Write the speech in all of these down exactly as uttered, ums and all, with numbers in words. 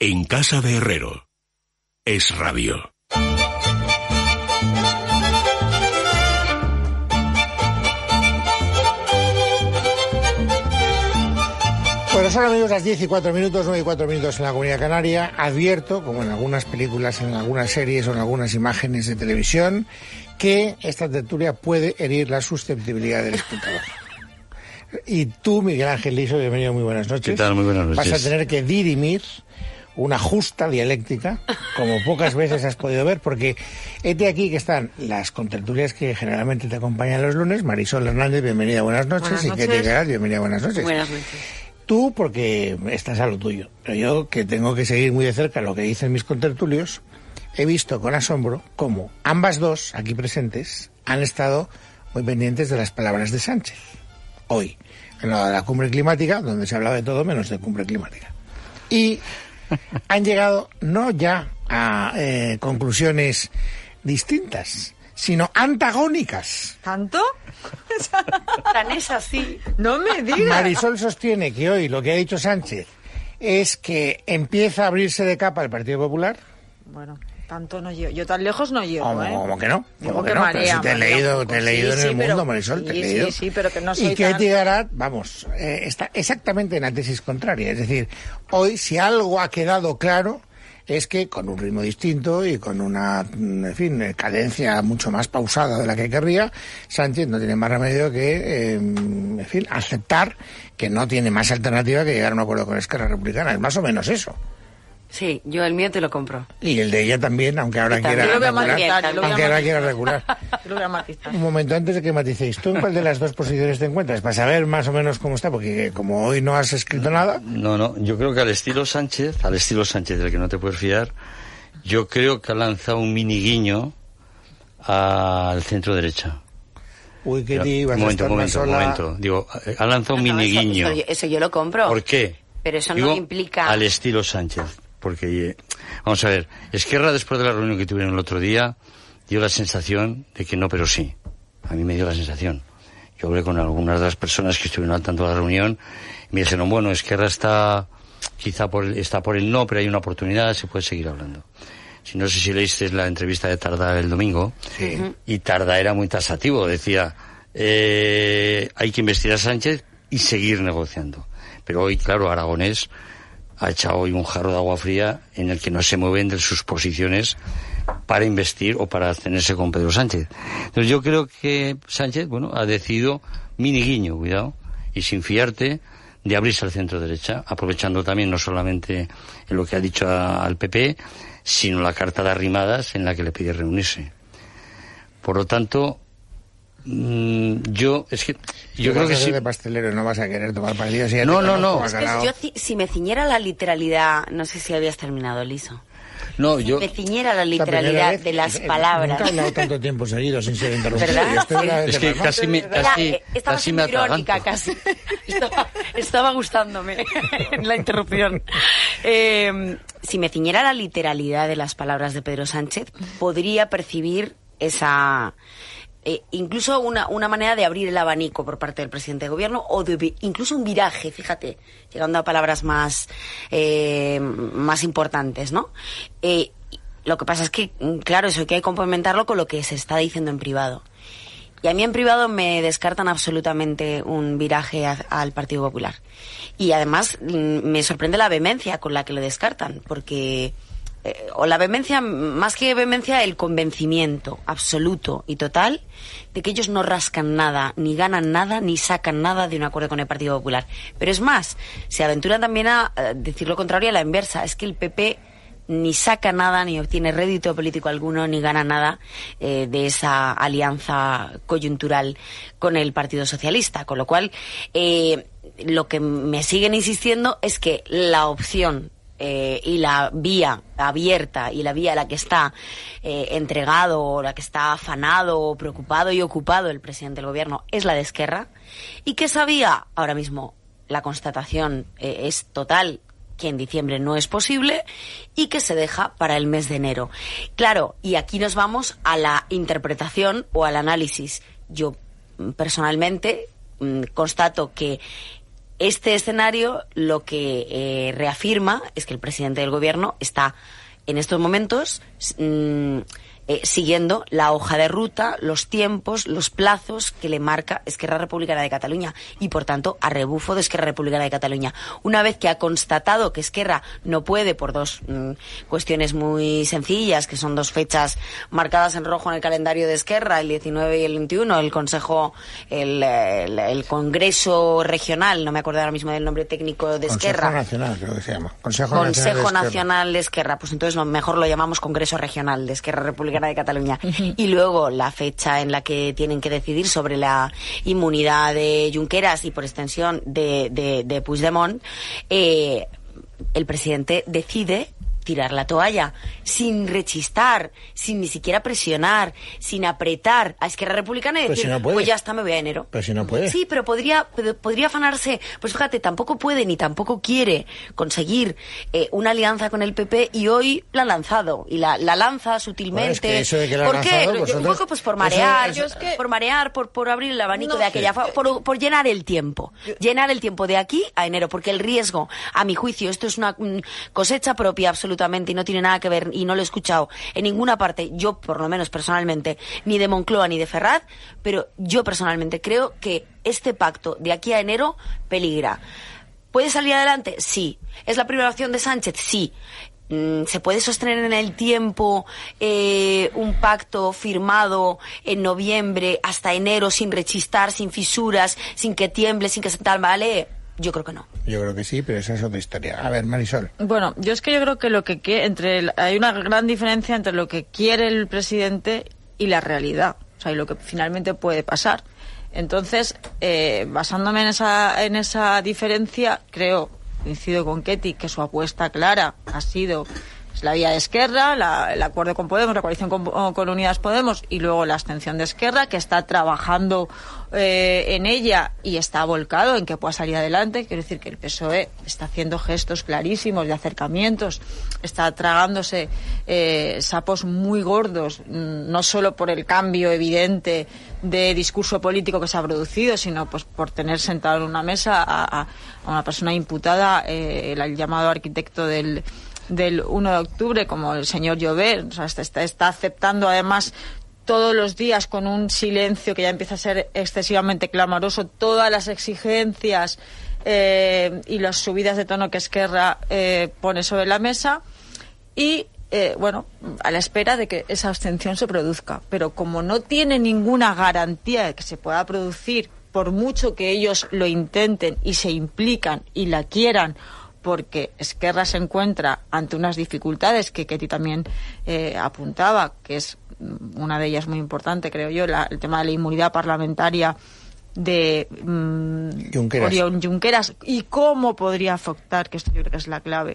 En casa de Herrero. Es radio. Bueno, son amigos las diez y cuatro minutos, nueve y cuatro minutos en la Comunidad Canaria. Advierto, como en algunas películas, en algunas series o en algunas imágenes de televisión, que esta tertulia puede herir la susceptibilidad del espectador. Y tú, Miguel Ángel Liso, bienvenido, muy buenas noches. ¿Qué tal? Muy buenas noches. Vas a tener que dirimir una justa dialéctica, como pocas veces has podido ver, porque hete aquí que están las contertulias que generalmente te acompañan los lunes. Marisol Hernández, bienvenida, buenas noches. Buenas noches. Y Ketty Garat, bienvenida, buenas noches. Buenas noches. Tú, porque estás a lo tuyo, pero yo, que tengo que seguir muy de cerca lo que dicen mis contertulios, he visto con asombro cómo ambas dos, aquí presentes, han estado muy pendientes de las palabras de Sánchez. Hoy, en la, la cumbre climática, donde se hablaba de todo menos de cumbre climática. Y han llegado no ya a eh, conclusiones distintas, sino antagónicas. ¿Tanto? Tan es así. No me digas. Marisol sostiene que hoy lo que ha dicho Sánchez es que empieza a abrirse de capa el Partido Popular. Bueno, tanto no llego. Yo tan lejos no llego, ¿Cómo, ¿eh? ¿Cómo que no? Digo ¿Cómo que que no? marea, Pero si te he marea leído, un te he poco. leído Sí, en el sí, pero- mundo, Marisol, te he sí, leído. sí, sí, pero que no soy Y tan- Ketty Garat, vamos, eh, está exactamente en la tesis contraria. Es decir, hoy si algo ha quedado claro es que con un ritmo distinto y con una, en fin, cadencia mucho más pausada de la que querría, Sánchez no tiene más remedio que, eh, en fin, aceptar que no tiene más alternativa que llegar a un acuerdo con Esquerra Republicana. Es más o menos eso. Sí, yo el mío te lo compro. Y el de ella también, aunque ahora Y también. quiera Yo lo voy a recular. matizar, yo lo voy a Aunque ahora matizar. quiera recular. Yo lo voy a matizar. Un momento antes de que maticéis, ¿tú en cuál de las dos posiciones te encuentras? Para saber más o menos cómo está, porque como hoy no has escrito nada. No, no, yo creo que al estilo Sánchez, al estilo Sánchez del que no te puedes fiar, yo creo que ha lanzado un mini guiño al centro derecha. Uy, que Pero, ti vas un momento, a un estar momento, un más sola. momento. Digo, ha lanzado un No, mini eso, guiño. Eso, yo- eso yo lo compro. ¿Por qué? Pero eso Digo, no implica... al estilo Sánchez. Porque, eh, vamos a ver, Esquerra, después de la reunión que tuvieron el otro día, dio la sensación de que no, pero sí. A mí me dio la sensación. Yo hablé con algunas de las personas que estuvieron al tanto de la reunión y me dijeron, bueno, Esquerra está quizá por el, está por el no, pero hay una oportunidad, se puede seguir hablando. Si no sé si leíste la entrevista de Tardá el domingo, Sí. y Tardá era muy taxativo, decía, eh, hay que investir a Sánchez y seguir negociando. Pero hoy, claro, Aragonés ha echado hoy un jarro de agua fría en el que no se mueven de sus posiciones para investir o para tenerse con Pedro Sánchez. Entonces yo creo que Sánchez, bueno, ha decidido mini guiño, cuidado, y sin fiarte, de abrirse al centro derecha, aprovechando también no solamente en lo que ha dicho a, al P P, sino la carta de arrimadas en la que le pide reunirse. Por lo tanto, mmm, yo, es que, yo creo vas que a ser sí. de pastelero, no vas a querer tomar partido. Si ya No, te no, conozco, no. has Es que ganado. yo, ci- si me ciñera la literalidad, no sé si habías terminado, Liso. No, yo, Me ciñera la Es la primera literalidad vez de las que- palabras. Nunca he hablado tanto tiempo seguido sin ser interrumpido. ¿Verdad? Yo estoy Sí. verdaderamente es que palmado. casi me, Era, casi, eh, estaba casi me siendo irónica, atraganto. casi. Estaba, estaba gustándome en la interrupción. Eh, si me ciñera la literalidad de las palabras de Pedro Sánchez, podría percibir esa... Eh, incluso una, una manera de abrir el abanico por parte del presidente de gobierno o de vi- incluso un viraje, fíjate, llegando a palabras más, eh, más importantes, ¿no? Eh, lo que pasa es que, claro, eso hay que complementarlo con lo que se está diciendo en privado. Y a mí en privado me descartan absolutamente un viraje a- al Partido Popular. Y además mm, me sorprende la vehemencia con la que lo descartan, porque... Eh, o la vehemencia, más que vehemencia, el convencimiento absoluto y total de que ellos no rascan nada, ni ganan nada, ni sacan nada de un acuerdo con el Partido Popular. Pero es más, se aventuran también a eh, decir lo contrario a la inversa. Es que el P P ni saca nada, ni obtiene rédito político alguno, ni gana nada eh, de esa alianza coyuntural con el Partido Socialista. Con lo cual, eh, lo que me siguen insistiendo es que la opción Eh, y la vía abierta y la vía a la que está eh, entregado o la que está afanado o preocupado y ocupado el presidente del gobierno es la de Esquerra, y que esa vía, ahora mismo la constatación eh, es total, que en diciembre no es posible y que se deja para el mes de enero. Claro, y aquí nos vamos a la interpretación o al análisis. Yo personalmente mmm, constato que Este escenario lo que eh, reafirma es que el presidente del gobierno está en estos momentos mmm, eh, siguiendo la hoja de ruta, los tiempos, los plazos que le marca Esquerra Republicana de Cataluña y, por tanto, a rebufo de Esquerra Republicana de Cataluña. Una vez que ha constatado que Esquerra no puede, por dos mmm, cuestiones muy sencillas, que son dos fechas marcadas en rojo en el calendario de Esquerra, el diecinueve y el veintiuno, el Consejo, el, el, el Congreso Regional, no me acuerdo ahora mismo del nombre técnico de Esquerra. Consejo Nacional, creo que se llama. Consejo, Consejo Nacional, de Nacional de Esquerra. Pues entonces lo mejor lo llamamos Congreso Regional de Esquerra Republicana de Cataluña. Y luego la fecha en la que tienen que decidir sobre la inmunidad de Junqueras y por extensión de, de, de Puigdemont, eh, el presidente decide tirar la toalla, sin rechistar, sin ni siquiera presionar, sin apretar a Esquerra Republicana y decir, si no pues ya está, me voy a enero. Pero si no puede. Sí, pero podría, podría afanarse, pues fíjate, tampoco puede ni tampoco quiere conseguir eh, una alianza con el P P y hoy la ha lanzado, y la, la lanza sutilmente. Bueno, es que eso de que la ¿Por ha qué? lanzado, vosotros- Un poco pues por marear, eso- eso- por marear, por, por abrir el abanico No, de aquella, sí. fa- por, por llenar el tiempo, llenar el tiempo de aquí a enero, porque el riesgo, a mi juicio, esto es una mm, cosecha propia absolutamente y no tiene nada que ver, y no lo he escuchado en ninguna parte, yo por lo menos personalmente, ni de Moncloa ni de Ferraz, pero yo personalmente creo que este pacto de aquí a enero peligra. ¿Puede salir adelante? Sí. ¿Es la primera opción de Sánchez? Sí. Mm, ¿Se puede sostener en el tiempo eh, un pacto firmado en noviembre hasta enero sin rechistar, sin fisuras, sin que tiemble, sin que se tal, vale? Yo creo que no. Yo creo que sí, pero esa es otra historia. A ver, Marisol. Bueno, yo es que yo creo que lo que quiere, entre el- hay una gran diferencia entre lo que quiere el presidente y la realidad, o sea, y lo que finalmente puede pasar. Entonces, eh, basándome en esa en esa diferencia, creo, coincido con Ketty, que su apuesta clara ha sido pues, la vía de Esquerra, la, el acuerdo con Podemos, la coalición con, con Unidas Podemos y luego la abstención de Esquerra, que está trabajando eh, en ella y está volcado en que pueda salir adelante. Quiero decir que el P S O E está haciendo gestos clarísimos de acercamientos, está tragándose eh, sapos muy gordos, no solo por el cambio evidente de discurso político que se ha producido, sino pues por tener sentado en una mesa a, a, a una persona imputada, eh, el, el llamado arquitecto del del uno de octubre, como el señor Llobet. O sea, está, está, está aceptando además todos los días con un silencio que ya empieza a ser excesivamente clamoroso todas las exigencias eh, y las subidas de tono que Esquerra eh, pone sobre la mesa y eh, bueno, a la espera de que esa abstención se produzca, pero como no tiene ninguna garantía de que se pueda producir, por mucho que ellos lo intenten y se implican y la quieran, porque Esquerra se encuentra ante unas dificultades que Ketty también eh, apuntaba, que es una de ellas muy importante, creo yo, la, el tema de la inmunidad parlamentaria de mmm, Junqueras. Oriol Junqueras y cómo podría afectar, que esto yo creo que es la clave,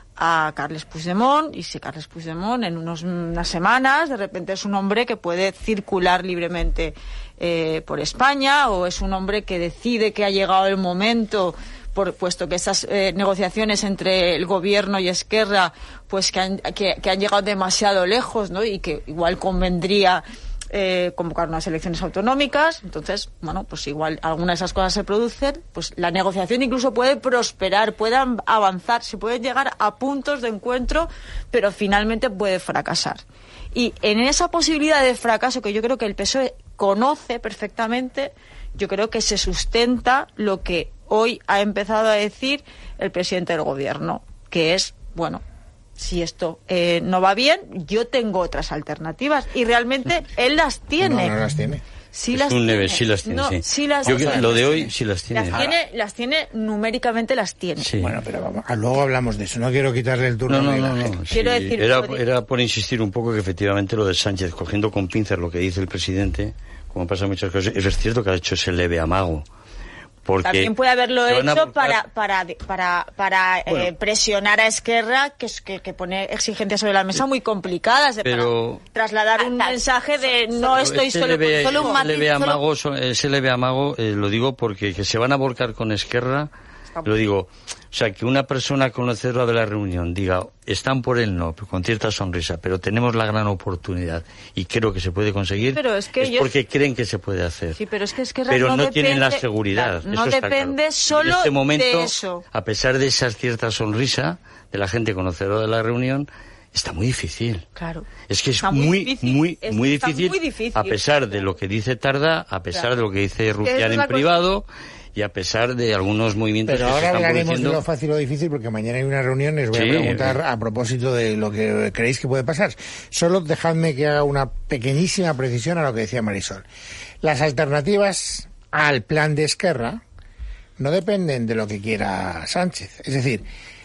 a Carles Puigdemont, y si Carles Puigdemont en unos, unas semanas de repente es un hombre que puede circular libremente eh, por España, o es un hombre que decide que ha llegado el momento, por, puesto que esas eh, negociaciones entre el gobierno y Esquerra pues que han, que, que han llegado demasiado lejos, ¿no? Y que igual convendría eh, convocar unas elecciones autonómicas. Entonces, bueno, pues igual algunas de esas cosas se producen, pues la negociación incluso puede prosperar, puede avanzar, se puede llegar a puntos de encuentro, pero finalmente puede fracasar. Y en esa posibilidad de fracaso, que yo creo que el P S O E conoce perfectamente, yo creo que se sustenta lo que hoy ha empezado a decir el presidente del gobierno, que es, bueno, si esto eh, no va bien, yo tengo otras alternativas. Y realmente él las tiene. No, no las tiene. Sí Es las un tiene. nivel, sí las tiene, No, sí. sí las Yo tiene. creo- lo de hoy sí las tiene. Las tiene, las tiene numéricamente, las tiene. Sí. Bueno, pero vamos, ah, luego hablamos de eso. No quiero quitarle el turno. No, no, a no, Miguel no. Ángel. Sí, Quiero decir, era, lo de- era por insistir un poco que efectivamente lo de Sánchez, cogiendo con pinzas lo que dice el presidente, como pasa en muchas cosas, es cierto que ha hecho ese leve amago. Porque También puede haberlo se van a hecho buscar- para para para para Bueno. eh, presionar a Esquerra, que, es- que que pone exigencias sobre la mesa muy complicadas, de, Pero- para trasladar un Ah, mensaje de no estoy ese solo leve, con solo un ese matiz, leve solo- amago, so- ese leve amago, eh, lo digo porque que se van a volcar con Esquerra Lo digo, o sea, que una persona conocedora de la reunión diga, están por el no, con cierta sonrisa, pero tenemos la gran oportunidad y creo que se puede conseguir, pero es, que es ellos... porque creen que se puede hacer. Sí, pero es que, es que pero no, no tienen depende... la seguridad. Claro, no eso está depende claro. solo en este momento, de eso. A pesar de esa cierta sonrisa de la gente conocedora de la reunión, está muy difícil. Claro. Es que es está muy, difícil. muy, es muy, está difícil, muy difícil. a pesar de lo que dice Tarda, a pesar claro. de lo que dice Rufián en privado y a pesar de algunos movimientos Pero que ahora se están hablaremos produciendo. de lo fácil o difícil, porque mañana hay una reunión y os voy Sí, a preguntar eh. a propósito de lo que creéis que puede pasar. Solo dejadme que haga una pequeñísima precisión a lo que decía Marisol. Las alternativas al plan de Esquerra no dependen de lo que quiera Sánchez. Es decir,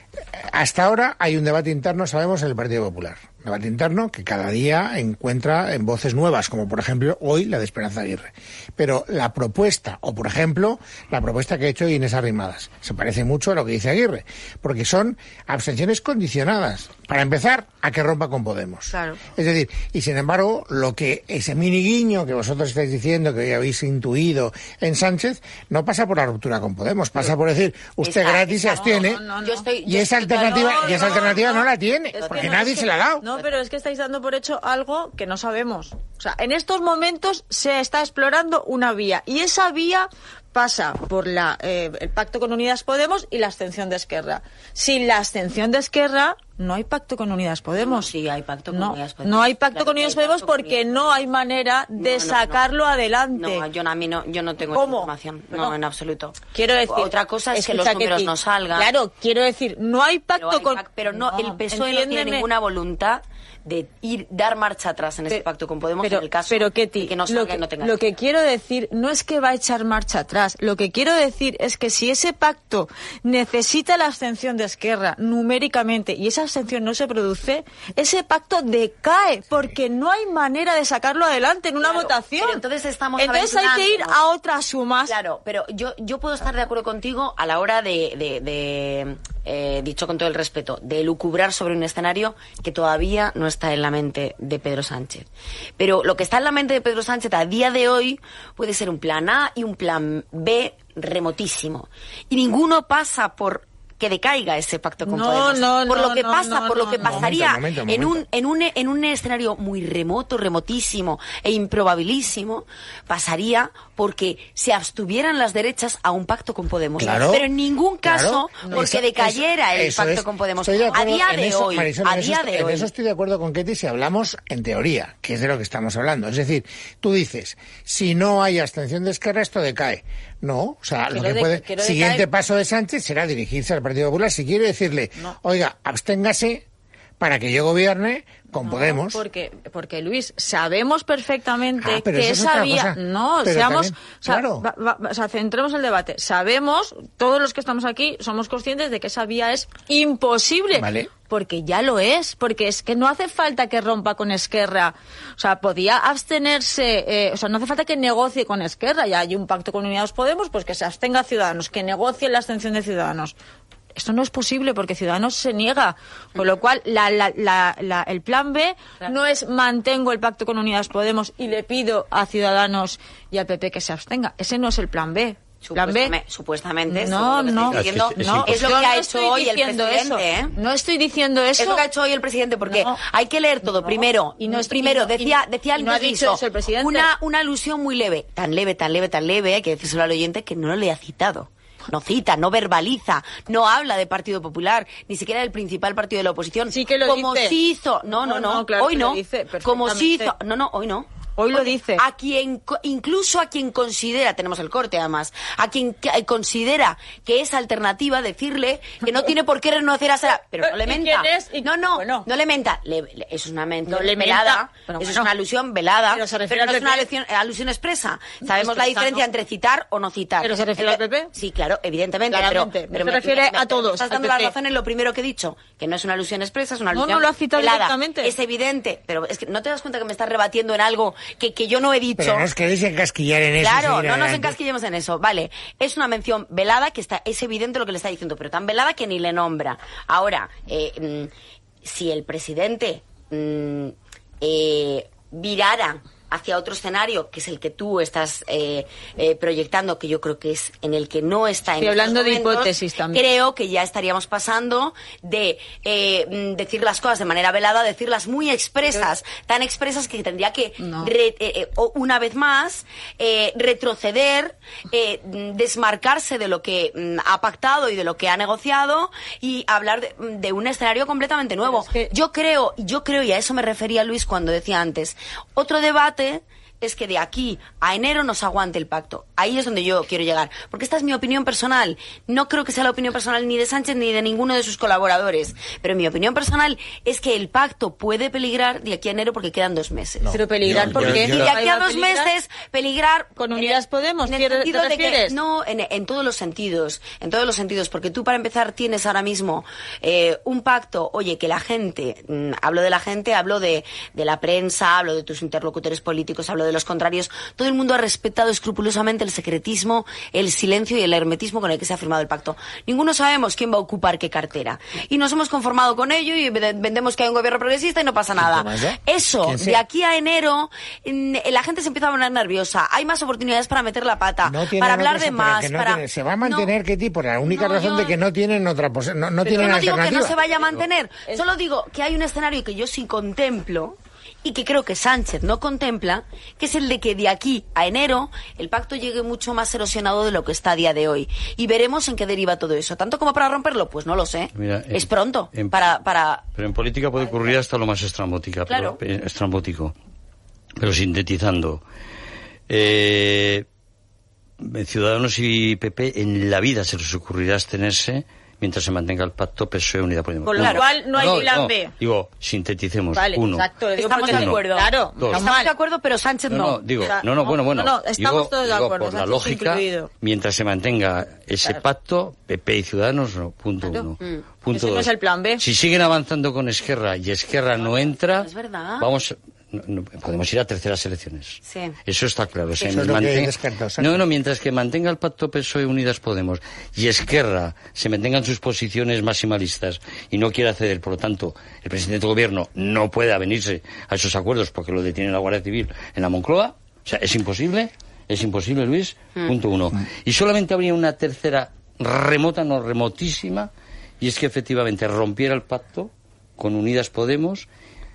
hasta ahora hay un debate interno, sabemos, en el Partido Popular. Un debate interno que cada día encuentra en voces nuevas, como por ejemplo hoy la de Esperanza Aguirre. Pero la propuesta, o por ejemplo, la propuesta que ha hecho Inés Arrimadas, se parece mucho a lo que dice Aguirre, porque son abstenciones condicionadas. Para empezar, a que rompa con Podemos. Claro. Es decir, y sin embargo, lo que ese mini guiño que vosotros estáis diciendo, que hoy habéis intuido en Sánchez, no pasa por la ruptura con Podemos, pasa por decir, usted Esa- gratis se esa- abstiene, no, no, no. Yo estoy- y yo esa estoy- alternativa, no, y esa no, alternativa no, no. la tiene, Es que porque no, nadie es se que- la ha dado. No, pero es que estáis dando por hecho algo que no sabemos. O sea, en estos momentos se está explorando una vía y esa vía pasa por la eh, el pacto con Unidas Podemos y la abstención de Esquerra. Sin la abstención de Esquerra no hay pacto con Unidas Podemos. Sí, hay pacto con no, Unidas Podemos. No hay pacto Claro con que Unidas hay Podemos pacto con porque Unidas no hay manera de No, no, no. sacarlo adelante. No, yo, a mí no, yo no tengo ¿Cómo? información. No, No. en absoluto. Quiero decir, Otra cosa es que los escucha, números Ketty, no salgan. Claro, quiero decir, no hay pacto Pero, hay con... pac- pero no, el P S O E no tiene entiéndeme. ninguna voluntad de ir dar marcha atrás en este Pero- pacto con Podemos pero, en el caso pero, Ketty, de que no lo salga que, y no tenga lo éxito. que quiero decir no es que va a echar marcha atrás. Lo que quiero decir es que si ese pacto necesita la abstención de Esquerra numéricamente y esa abstención no se produce, ese pacto decae porque no hay manera de sacarlo adelante en una Claro, votación. pero entonces estamos Entonces hay que ir aventurándonos. a otras sumas. Claro, pero yo, yo puedo estar de acuerdo contigo a la hora de, de, de, eh, dicho con todo el respeto, de lucubrar sobre un escenario que todavía no está en la mente de Pedro Sánchez. Pero lo que está en la mente de Pedro Sánchez a día de hoy puede ser un plan A y un plan B remotísimo. Y ninguno pasa por que decaiga ese pacto con No, Podemos. no, por no, lo que no, pasa, no, por lo no, que no. pasaría Momento, momento, en un momento. en un en un escenario muy remoto, remotísimo e improbabilísimo, pasaría porque se abstuvieran las derechas a un pacto con Podemos. Claro, Pero en ningún caso claro. porque Eso- decayera eso- el eso pacto es. con Podemos. Estoy de A acuerdo día en de eso, hoy, Marisol, a en eso día est- de en hoy. eso estoy de acuerdo con Ketty si hablamos en teoría, que es de lo que estamos hablando. Es decir, tú dices, si no hay abstención de Esquerra, esto decae. No, o sea, Que lo lo que de- puede... que lo Siguiente decae- paso de Sánchez será dirigirse al Partido Popular. Si quiere decirle, oiga, absténgase para que yo gobierne con No, Podemos. Porque, porque Luis, sabemos perfectamente Ah, pero que eso es esa otra vía. cosa. No, Pero seamos. también, o sea, claro. va- va- o sea, centremos el debate. Sabemos, todos los que estamos aquí, somos conscientes de que esa vía es imposible. Vale. Porque ya lo es, porque es que no hace falta que rompa con Esquerra. O sea, podía abstenerse, eh, o sea, no hace falta que negocie con Esquerra. Ya hay un pacto con Unidas Podemos, pues que se abstenga Ciudadanos, que negocie la abstención de Ciudadanos. Esto no es posible porque Ciudadanos se niega. Con lo cual, la, la, la, la- el plan B no es mantengo el pacto con Unidas Podemos y le pido a Ciudadanos y al P P que se abstenga. Ese no es el plan B. Plan B. Supuestame- Supuestamente, No, según lo que no, estoy diciendo, Es que es no, imposible. es lo yo que no ha estoy hecho hoy el diciendo presidente, eso. ¿eh? No estoy diciendo eso. Es lo que ha hecho hoy el presidente, porque No. hay que leer todo. No. Primero, Y no es- primero y no- decía, y- decía y no ha antes dicho Risto, eso el presidente. Una, una alusión muy leve, tan leve, tan leve, tan leve, hay que decírselo al oyente, que no le ha citado. No cita, no verbaliza, no habla de Partido Popular, ni siquiera del principal partido de la oposición. Sí que lo como dice. sí hizo, no, no, No, no, no, claro hoy que lo no, dice como sí hizo, perfectamente. no, no, hoy no. Hoy lo Oye, dice. A quien, co- incluso a quien considera, tenemos el corte además, a quien que- eh, considera que es alternativa decirle que no tiene por qué renunciar a esa, pero no le ¿Y menta. quién es? Y- No, no, bueno. no le menta. Le- le- es una mención No le velada, menta, pero eso es bueno. una alusión velada, Pero se pero, refiere no al es una P P. alusión, alusión expresa. Sabemos la Expresa, diferencia ¿no? entre citar o no citar. ¿Pero se refiere al P P? Sí, claro, evidentemente. Claramente. Pero, pero Se refiere a todos, Estás al dando P la P. razón en lo primero que he dicho, que no es una alusión expresa, es una No, alusión no lo ha citado velada. directamente. Es evidente, pero es que no te das cuenta que me estás rebatiendo en algo que, que yo no he dicho. Pero no os queréis encasquillar en eso. Claro, seguir no nos adelante. encasquillemos en eso. Vale, es una mención velada que está, es evidente lo que le está diciendo, pero tan velada que ni le nombra. Ahora, eh, mm, si el presidente mm, eh, virara hacia otro escenario, que es el que tú estás eh, eh, proyectando, que yo creo que es en el que no está en Estoy hablando estos momentos, de hipótesis también. Creo que ya estaríamos pasando de eh, decir las cosas de manera velada a decirlas muy expresas, Pero... tan expresas que tendría que, no. re, eh, eh, una vez más, eh, retroceder, eh, desmarcarse de lo que mm, ha pactado y de lo que ha negociado y hablar de, de un escenario completamente nuevo. Es que... Yo creo, yo creo, y a eso me refería Luis cuando decía antes, otro debate es que de aquí a enero nos aguante el pacto. Ahí es donde yo quiero llegar. Porque esta es mi opinión personal. No creo que sea la opinión personal ni de Sánchez ni de ninguno de sus colaboradores. Pero mi opinión personal es que el pacto puede peligrar de aquí a enero porque quedan dos meses. No. Pero peligrar, yo, ¿por qué? Y de aquí a dos meses, peligrar... ¿Con Unidas Podemos? En el ¿Te sentido de refieres? que, no, en, en todos los sentidos. En todos los sentidos. Porque tú, para empezar, tienes ahora mismo eh, un pacto, oye, que la gente... Mmm, hablo de la gente, hablo de, de la prensa, hablo de tus interlocutores políticos, hablo de los contrarios, todo el mundo ha respetado escrupulosamente el secretismo, el silencio y el hermetismo con el que se ha firmado el pacto. Ninguno sabemos quién va a ocupar qué cartera. Y nos hemos conformado con ello y vendemos que hay un gobierno progresista y no pasa nada. Eso, de aquí a enero, la gente se empieza a poner nerviosa. Hay más oportunidades para meter la pata, no para hablar de más. No para... tiene, se va a mantener, no, Ketty, por la única no, razón yo... de que no tienen otra pos- no, no tienen yo no alternativa. digo que no se vaya a mantener, es... solo digo que hay un escenario que yo sí contemplo y que creo que Sánchez no contempla, que es el de que de aquí a enero el pacto llegue mucho más erosionado de lo que está a día de hoy. Y veremos en qué deriva todo eso. ¿Tanto como para romperlo? Pues no lo sé. Mira, es en, pronto en, para, para... Pero en política puede ocurrir hasta lo más estrambótica, claro. pero, estrambótico. Pero sintetizando, eh, Ciudadanos y P P en la vida se les ocurrirá abstenerse mientras se mantenga el pacto P S O E Unidad Podemos. Con lo Uno. cual no hay no, plan no, B. Digo, sinteticemos. Vale, Uno. exacto. Estamos de acuerdo. Claro, Dos. Estamos de acuerdo, pero Sánchez No, no. no, digo, O sea, no, no, bueno, bueno. no, no, estamos digo, todos de digo, acuerdo, por la Sánchez lógica, incluido. mientras se mantenga ese Claro. pacto, P P y Ciudadanos, no, punto Claro. uno. Mm. Punto Ese no dos. es el plan B. Si siguen avanzando con Esquerra y Esquerra no entra, Es verdad. vamos, no, no, podemos ir a terceras elecciones. Sí. Eso está claro. O sea, Eso es lo que manten- descartó, Sánchez. no, no, mientras que mantenga el pacto P S O E Unidas Podemos y Esquerra se mantengan sus posiciones maximalistas y no quiera ceder, por lo tanto, el presidente del gobierno no puede avenirse a esos acuerdos porque lo detiene la Guardia Civil en la Moncloa, o sea, es imposible, es imposible, Luis, Mm. punto uno. Y solamente habría una tercera remota, no remotísima, y es que efectivamente rompiera el pacto con Unidas Podemos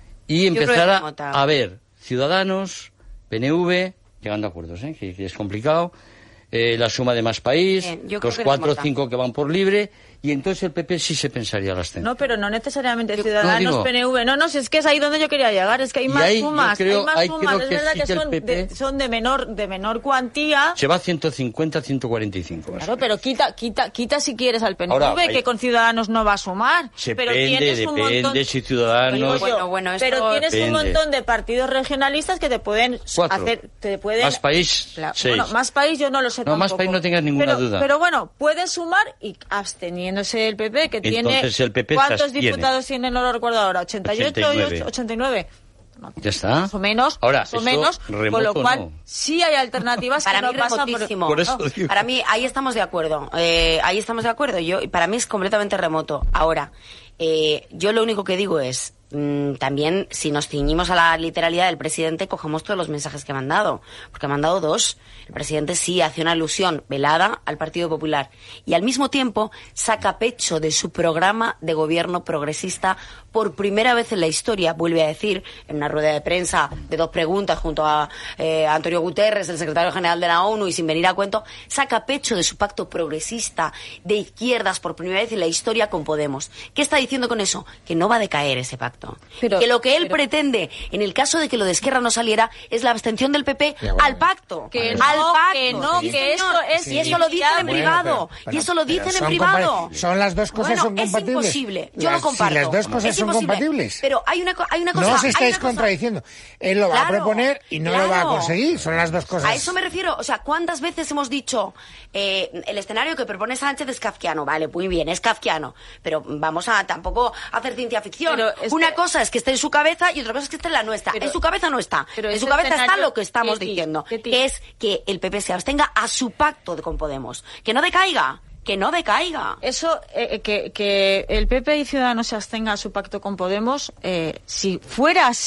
y Yo creo que empezara remota. a ver Ciudadanos, P N V, llegando a acuerdos, ¿eh? que, que es complicado, eh, la suma de Más País, Bien, yo creo los que cuatro o remota. cinco que van por libre, y entonces el P P sí se pensaría la abstención. No, pero no necesariamente Yo- Ciudadanos, no, digo- P N V. No, no, si es que es ahí donde yo quería llegar. Es que hay Y más ahí yo sumas. creo- hay más ahí sumas. creo Es que verdad sí que, que el son, P P de, son de menor de menor cuantía. Se va a ciento cincuenta a ciento cuarenta y cinco. más o Claro, menos. pero quita, quita, quita si quieres al P N V, Ahora, hay- que con Ciudadanos no va a sumar. Se pero depende, tienes un depende montón... si Ciudadanos... Bueno, bueno, esto pero tienes un depende. montón de partidos regionalistas que te pueden Cuatro. hacer, te pueden... Más País, Claro, seis. Bueno, Más País yo no lo sé No, Más tampoco. País no tengas ninguna pero, duda. Pero bueno, puedes sumar y absteniéndose el P P, que tiene... Entonces el P P se ¿Cuántos abstiene. diputados tiene? No lo recuerdo ahora. ¿ochenta y ocho ochenta y y nueve. ochenta y nueve? No, Ya está. Más o menos, Ahora, más o esto menos, con remoto lo cual no. sí hay alternativas Para que no mí pasan por... remotísimo. Por eso No, digo. Para mí, ahí estamos de acuerdo. Eh, ahí estamos de acuerdo. Yo, y para mí es completamente remoto. Ahora, eh, yo lo único que digo es, mm, también, si nos ciñimos a la literalidad del presidente, cogemos todos los mensajes que me han dado. Porque me han dado dos. El presidente sí hace una alusión velada al Partido Popular. Y al mismo tiempo saca pecho de su programa de gobierno progresista por primera vez en la historia, vuelve a decir, en una rueda de prensa de dos preguntas junto a eh, Antonio Guterres, el secretario general de la ONU, y sin venir a cuento, saca pecho de su pacto progresista de izquierdas por primera vez en la historia con Podemos. ¿Qué está diciendo con eso? Que no va a decaer ese pacto. Pero- que lo que él pero- pretende, en el caso de que lo de Esquerra no saliera, es la abstención del P P Ya, bueno. al pacto. Que al no, pacto. que no, Sí, que señor. eso es Y eso lo dicen en inviable. privado. Bueno, pero- y eso lo pero dicen en son privado. compar- Son las dos cosas Bueno, son compatibles. es imposible. Yo Las- lo comparto. Si las dos cosas Es son imposible. compatibles. Pero hay una, co- hay una cosa... No os hay estáis una cosa- contradiciendo. Él lo va a Claro, proponer y no lo va a claro. conseguir. Son las dos cosas. A eso me refiero. O sea, ¿cuántas veces hemos dicho eh, el escenario que propone Sánchez es kafkiano? Vale, muy bien, es kafkiano. Pero vamos a tampoco hacer ciencia ficción. Pero es Una que- cosa es que esté en su cabeza y otra cosa es que esté en la nuestra. Pero- en su cabeza no está. pero En su ese cabeza está escenario- lo que estamos Ketty, diciendo. Ketty. Que es que el P P se abstenga a su pacto de- con Podemos. Que no decaiga. Que no decaiga. Eso, eh, que, que el P P y Ciudadanos se abstenga a su pacto con Podemos, eh, si fuera así,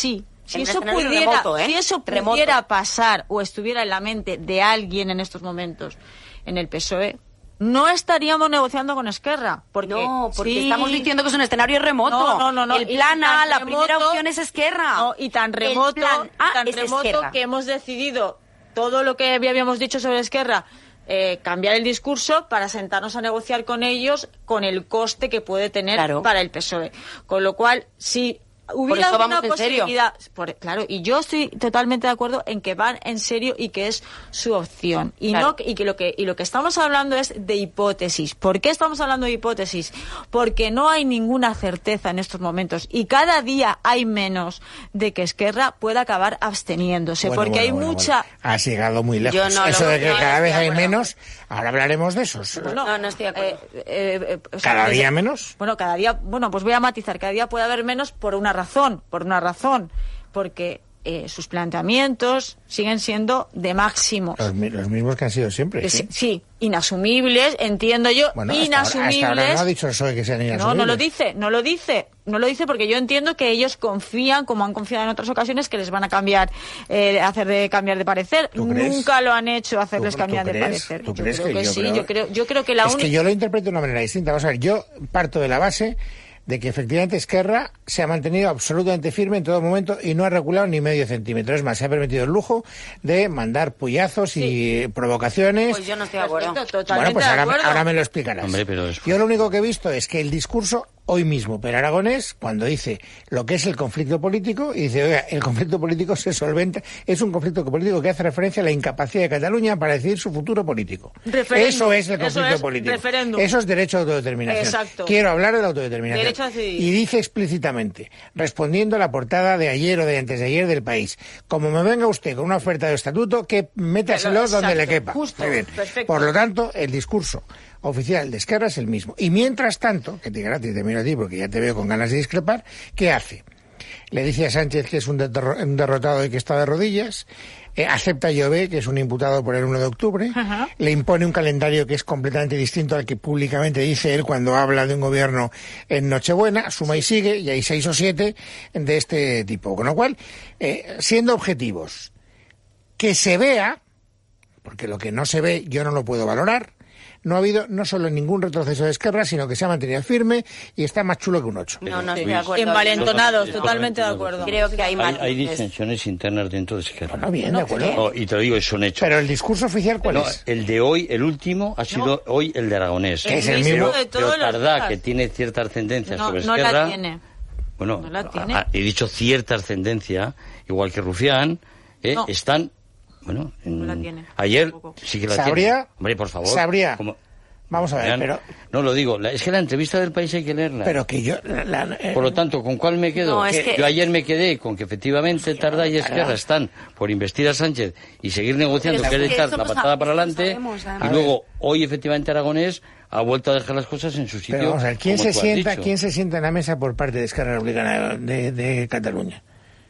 si En eso un escenario pudiera, remoto, ¿eh? si eso Remoto. pudiera pasar o estuviera en la mente de alguien en estos momentos en el P S O E, no estaríamos negociando con Esquerra. Porque, No, porque sí, estamos diciendo que es un escenario remoto. No, no, no, no. El Y plan tan A, la remoto- primera opción es Esquerra. No, y tan El remoto, plan A tan es remoto Esquerra. que hemos decidido todo lo que habíamos dicho sobre Esquerra, eh, cambiar el discurso para sentarnos a negociar con ellos con el coste que puede tener Claro. para el P S O E. Con lo cual, si hubiera eso alguna vamos en serio. posibilidad, por- claro, y yo estoy totalmente de acuerdo en que van en serio y que es su opción. Y Claro. no y que lo que y lo que estamos hablando es de hipótesis. ¿Por qué estamos hablando de hipótesis? Porque no hay ninguna certeza en estos momentos y cada día hay menos de que Esquerra pueda acabar absteniéndose, Bueno, porque bueno, hay bueno, mucha bueno. Has llegado muy lejos. Yo no Eso lo- de que no, no cada vez estoy de hay acuerdo. menos, ahora hablaremos de esos. Bueno, No, no estoy de acuerdo. eh, eh, eh, o sea, ¿Cada desde- día menos? Bueno, cada día, bueno, pues voy a matizar, cada día puede haber menos por una razón, por una razón, porque eh, sus planteamientos siguen siendo de máximos. Los, mi- los mismos que han sido siempre. Que ¿sí? sí, sí, inasumibles, entiendo yo, Bueno, hasta ahora, inasumibles. hasta ahora no ha dicho el P S O E que sean inasumibles. No, no lo dice, no lo dice, no lo dice porque yo entiendo que ellos confían, como han confiado en otras ocasiones, que les van a cambiar, eh, hacer de cambiar de parecer. ¿Tú crees? Nunca lo han hecho hacerles ¿Tú- cambiar tú de crees? parecer. ¿Tú Yo crees creo que que, yo sí, creo- yo creo, yo creo que la Es única. que yo lo interpreto de una manera distinta. Vamos a ver, yo parto de la base de que efectivamente Esquerra se ha mantenido absolutamente firme en todo momento y no ha reculado ni medio centímetro. Es más, se ha permitido el lujo de mandar puyazos y provocaciones. Pues yo no estoy de acuerdo. Perfecto, totalmente Bueno, pues de ahora, acuerdo. ahora me lo explicarás. Hombre, pero es- Yo lo único que he visto es que el discurso hoy mismo, pero Aragonés, cuando dice lo que es el conflicto político, y dice, oiga, el conflicto político se solventa, es un conflicto político que hace referencia a la incapacidad de Cataluña para decidir su futuro político. Referéndum. Eso es el Eso conflicto es político. referéndum. Eso es derecho a autodeterminación. Exacto. Quiero hablar de la autodeterminación. Derecho a decidir. Y dice explícitamente, respondiendo a la portada de ayer o de antes de ayer del País, como me venga usted con una oferta de estatuto, que métaselo Exacto, donde le quepa. justo, Muy bien. perfecto. Por lo tanto, el discurso oficial de Esquerra es el mismo. Y mientras tanto, que te gratis te miro a ti porque ya te veo con ganas de discrepar, ¿qué hace? Le dice a Sánchez que es un, derro- un derrotado y que está de rodillas, eh, acepta a Llobé, que es un imputado por el uno de octubre, Ajá. le impone un calendario que es completamente distinto al que públicamente dice él cuando habla de un gobierno en Nochebuena, suma y sigue, y hay seis o siete de este tipo. Con lo cual, eh, siendo objetivos, que se vea, porque lo que no se ve yo no lo puedo valorar, no ha habido no solo ningún retroceso de Esquerra, sino que se ha mantenido firme y está más chulo que un ocho. No, no Sí. estoy de acuerdo. Envalentonados, Sí, totalmente de sí, acuerdo. Creo que hay Hay, matices. hay disensiones internas dentro de Esquerra. Bueno, bien, No, de acuerdo. No, y te lo digo, es un hecho. Pero el discurso oficial, ¿cuál No, es? el de hoy, el último, ha sido hoy el de Aragonés. Que es el mismo Pero, de todos pero los Tardá, días. que tiene cierta ascendencia No, sobre no Esquerra. la tiene. Bueno, No la tiene. a- a- he dicho cierta ascendencia, igual que Rufián, eh, No. están. Bueno, en- No la tiene, ayer tampoco. sí que la ¿Sabría? tiene. Hombre, por favor. ¿Sabría? Como- Vamos a ver, Vean, pero, No lo digo, la- es que la entrevista del País hay que leerla. pero que yo... la- la- eh, Por lo tanto, ¿con cuál me quedo? No, es que- Yo ayer me quedé con que efectivamente Tardá y Esquerra están por investir a Sánchez y seguir negociando, Pero que es es que echar esto la lo patada sab- para esto lo adelante. sabemos, además. Y luego, hoy efectivamente Aragonés ha vuelto a dejar las cosas en su sitio. pero vamos a ver, ¿quién como se tú has sienta, dicho. quién se sienta en la mesa por parte de Esquerra Republicana de, de Cataluña?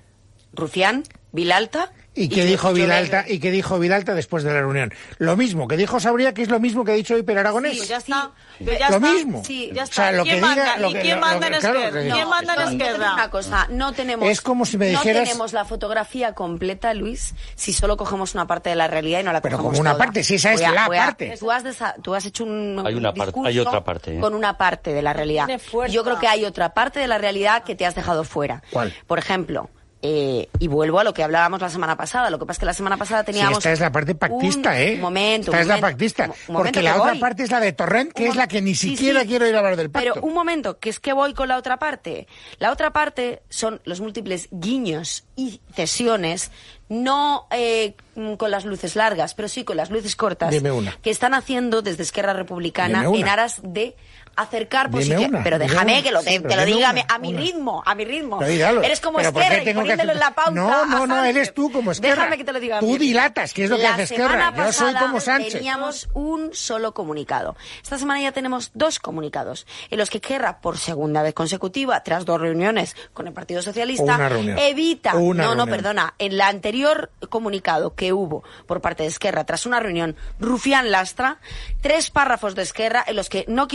Rufián, Vilalta. ¿Y qué yo- dijo yo Vilalta? vengo. ¿Y qué dijo Vilalta después de la reunión? Lo mismo que dijo Sabría, que es lo mismo que ha dicho hoy Pere Aragonés. Pues ya está. Pues ya Lo está. mismo. Sí, Ya O sea, está. lo ¿Quién que diga- manda? lo ¿Y que- quién lo- manda en lo- claro, Esquerra? lo que- ¿Quién manda en No, yo te digo Esquerra? una cosa, no tenemos, Es como si me dijeras- no tenemos la fotografía completa, Luis, si solo cogemos una parte de la realidad y no la Pero cogemos como una toda. parte, si esa es Voy a- la voy a- parte. Tú has, desa- tú has hecho un Hay una parte- discurso hay otra parte, ¿eh? con una parte de la realidad. Tiene fuerza. Yo creo que hay otra parte de la realidad que te has dejado fuera. ¿Cuál? Por ejemplo, eh, y vuelvo a lo que hablábamos la semana pasada. Lo que pasa es que la semana pasada Sí, teníamos... esta es la parte pactista, un ¿eh? momento, Esta un es la momento, pactista. un momento Porque la que otra voy. parte es la de Torrent, que Un es la mo- que ni sí, siquiera sí. quiero ir a hablar del pacto. Pero un momento, que es que voy con la otra parte. La otra parte son los múltiples guiños y cesiones, no eh, mm, con las luces largas, pero sí con las luces cortas, Dime una. que están haciendo desde Esquerra Republicana Dime una. en aras de acercar Dime posiciones. una, Pero dime déjame una. que lo, Sí, te, pero te lo dime diga a una, mi, a mi una. ritmo, a mi ritmo. Pero dilo. Eres como Pero ¿por qué Esquerra y tengo que poniéndolo hacer- en la pauta. No, no, a no, Sánchez. eres tú como Esquerra. Déjame que te lo diga a Tú mí. dilatas, que es lo que La hace Esquerra. semana Yo soy pasada como Sánchez. Teníamos un solo comunicado. Esta semana ya tenemos dos comunicados en los que Esquerra, por segunda vez consecutiva, tras dos reuniones con el Partido Socialista, Una reunión. evita, Una no, no, reunión. perdona, en el anterior comunicado que hubo por parte de Esquerra tras una reunión Rufián Lastra, tres párrafos de Esquerra en los que no quisieron pronunciar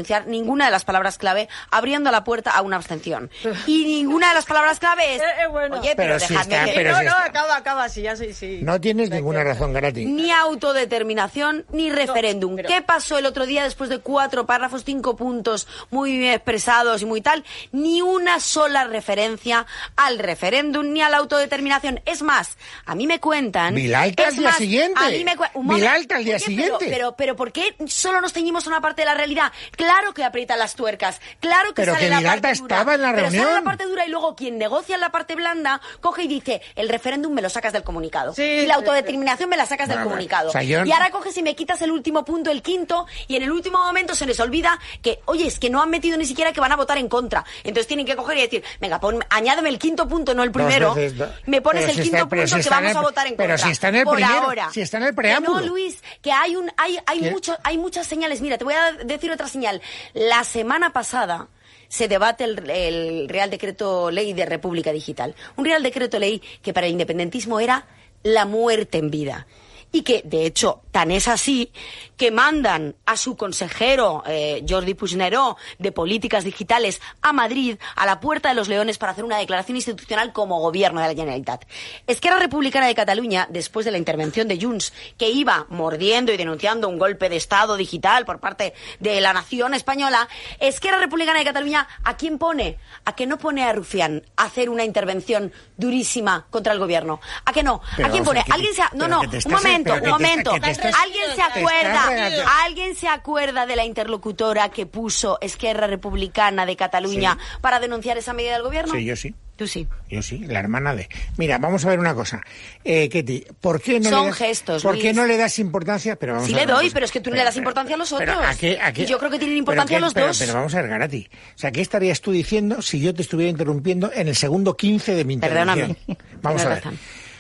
pronunciar ninguna de las palabras clave, abriendo la puerta a una abstención. Y ninguna de las palabras clave es... Eh, eh, bueno. Oye, pero, Pero si dejadme está- que... pero no, si no, está- acaba, acaba, sí, ya sí, sí. No tienes ninguna razón, Garati. Ni autodeterminación ni referéndum. pero- ¿Qué pasó el otro día después de cuatro párrafos, cinco puntos muy bien expresados y muy tal? Ni una sola referencia al referéndum ni a la autodeterminación. Es más, a mí me cuentan... Vilalta es al día más, siguiente. A mí me cuen- un momento. Vilalta al día Oye, siguiente. Pero, pero, pero ¿por qué solo nos ceñimos a una parte de la realidad? Claro que aprietan las tuercas. Claro que Pero sale que la Vilalta parte dura. estaba en la Pero sale reunión. la parte dura y luego quien negocia en la parte blanda coge y dice, el referéndum me lo sacas del comunicado. Sí, y la sí, autodeterminación me la sacas del Bueno, comunicado. o sea, yo- Y ahora coges y me quitas el último punto, el quinto, y en el último momento se les olvida que, oye, es que no han metido ni siquiera que van a votar en contra. Entonces tienen que coger y decir, venga, pon, añádeme el quinto punto, no el primero. veces, do- Me pones pero el si quinto está- pero punto si que está en vamos el- a votar en pero contra. si está en el Por primero, ahora. si está en el Que preámbulo. no, Luis, que hay un, hay, hay ¿Qué? mucho, hay muchas señales. Mira, te voy a decir otra señal. La semana pasada se debate el, el Real Decreto Ley de República Digital. Un Real Decreto Ley que para el independentismo era la muerte en vida. Y que, de hecho, tan es así que mandan a su consejero, eh, Jordi Puigneró, de Políticas Digitales, a Madrid, a la Puerta de los Leones, para hacer una declaración institucional como gobierno de la Generalitat. Esquerra Republicana de Cataluña, después de la intervención de Junts, que iba mordiendo y denunciando un golpe de Estado digital por parte de la nación española, Esquerra Republicana de Cataluña, ¿a quién pone? ¿A que no pone a Rufián a hacer una intervención durísima contra el gobierno? ¿A que no? Pero ¿A quién vamos a pone? ver, que te- ¿Alguien se ha... No, pero no, que te un estás- momento, pero que un te momento. está- que te estás- ¿Alguien se te estás acuerda? regateando. ¿Alguien se acuerda de la interlocutora que puso Esquerra Republicana de Cataluña Sí. para denunciar esa medida del gobierno? Sí, yo sí. Tú sí. Yo sí, la hermana de... Mira, vamos a ver una cosa. Eh, Ketty, ¿por qué no Son le das, gestos, ¿por qué Luis. no le das importancia? Pero vamos Sí a ver le una doy, cosa. pero es que tú no le das importancia a los pero otros. ¿a qué- a qué- Y yo creo que tienen pero importancia qué- los pero- dos. Pero vamos a ver, Garati. O sea, ¿qué estarías tú diciendo si yo te estuviera interrumpiendo en el segundo quince de mi intervención? Perdóname. Vamos Tienes a ver. razón.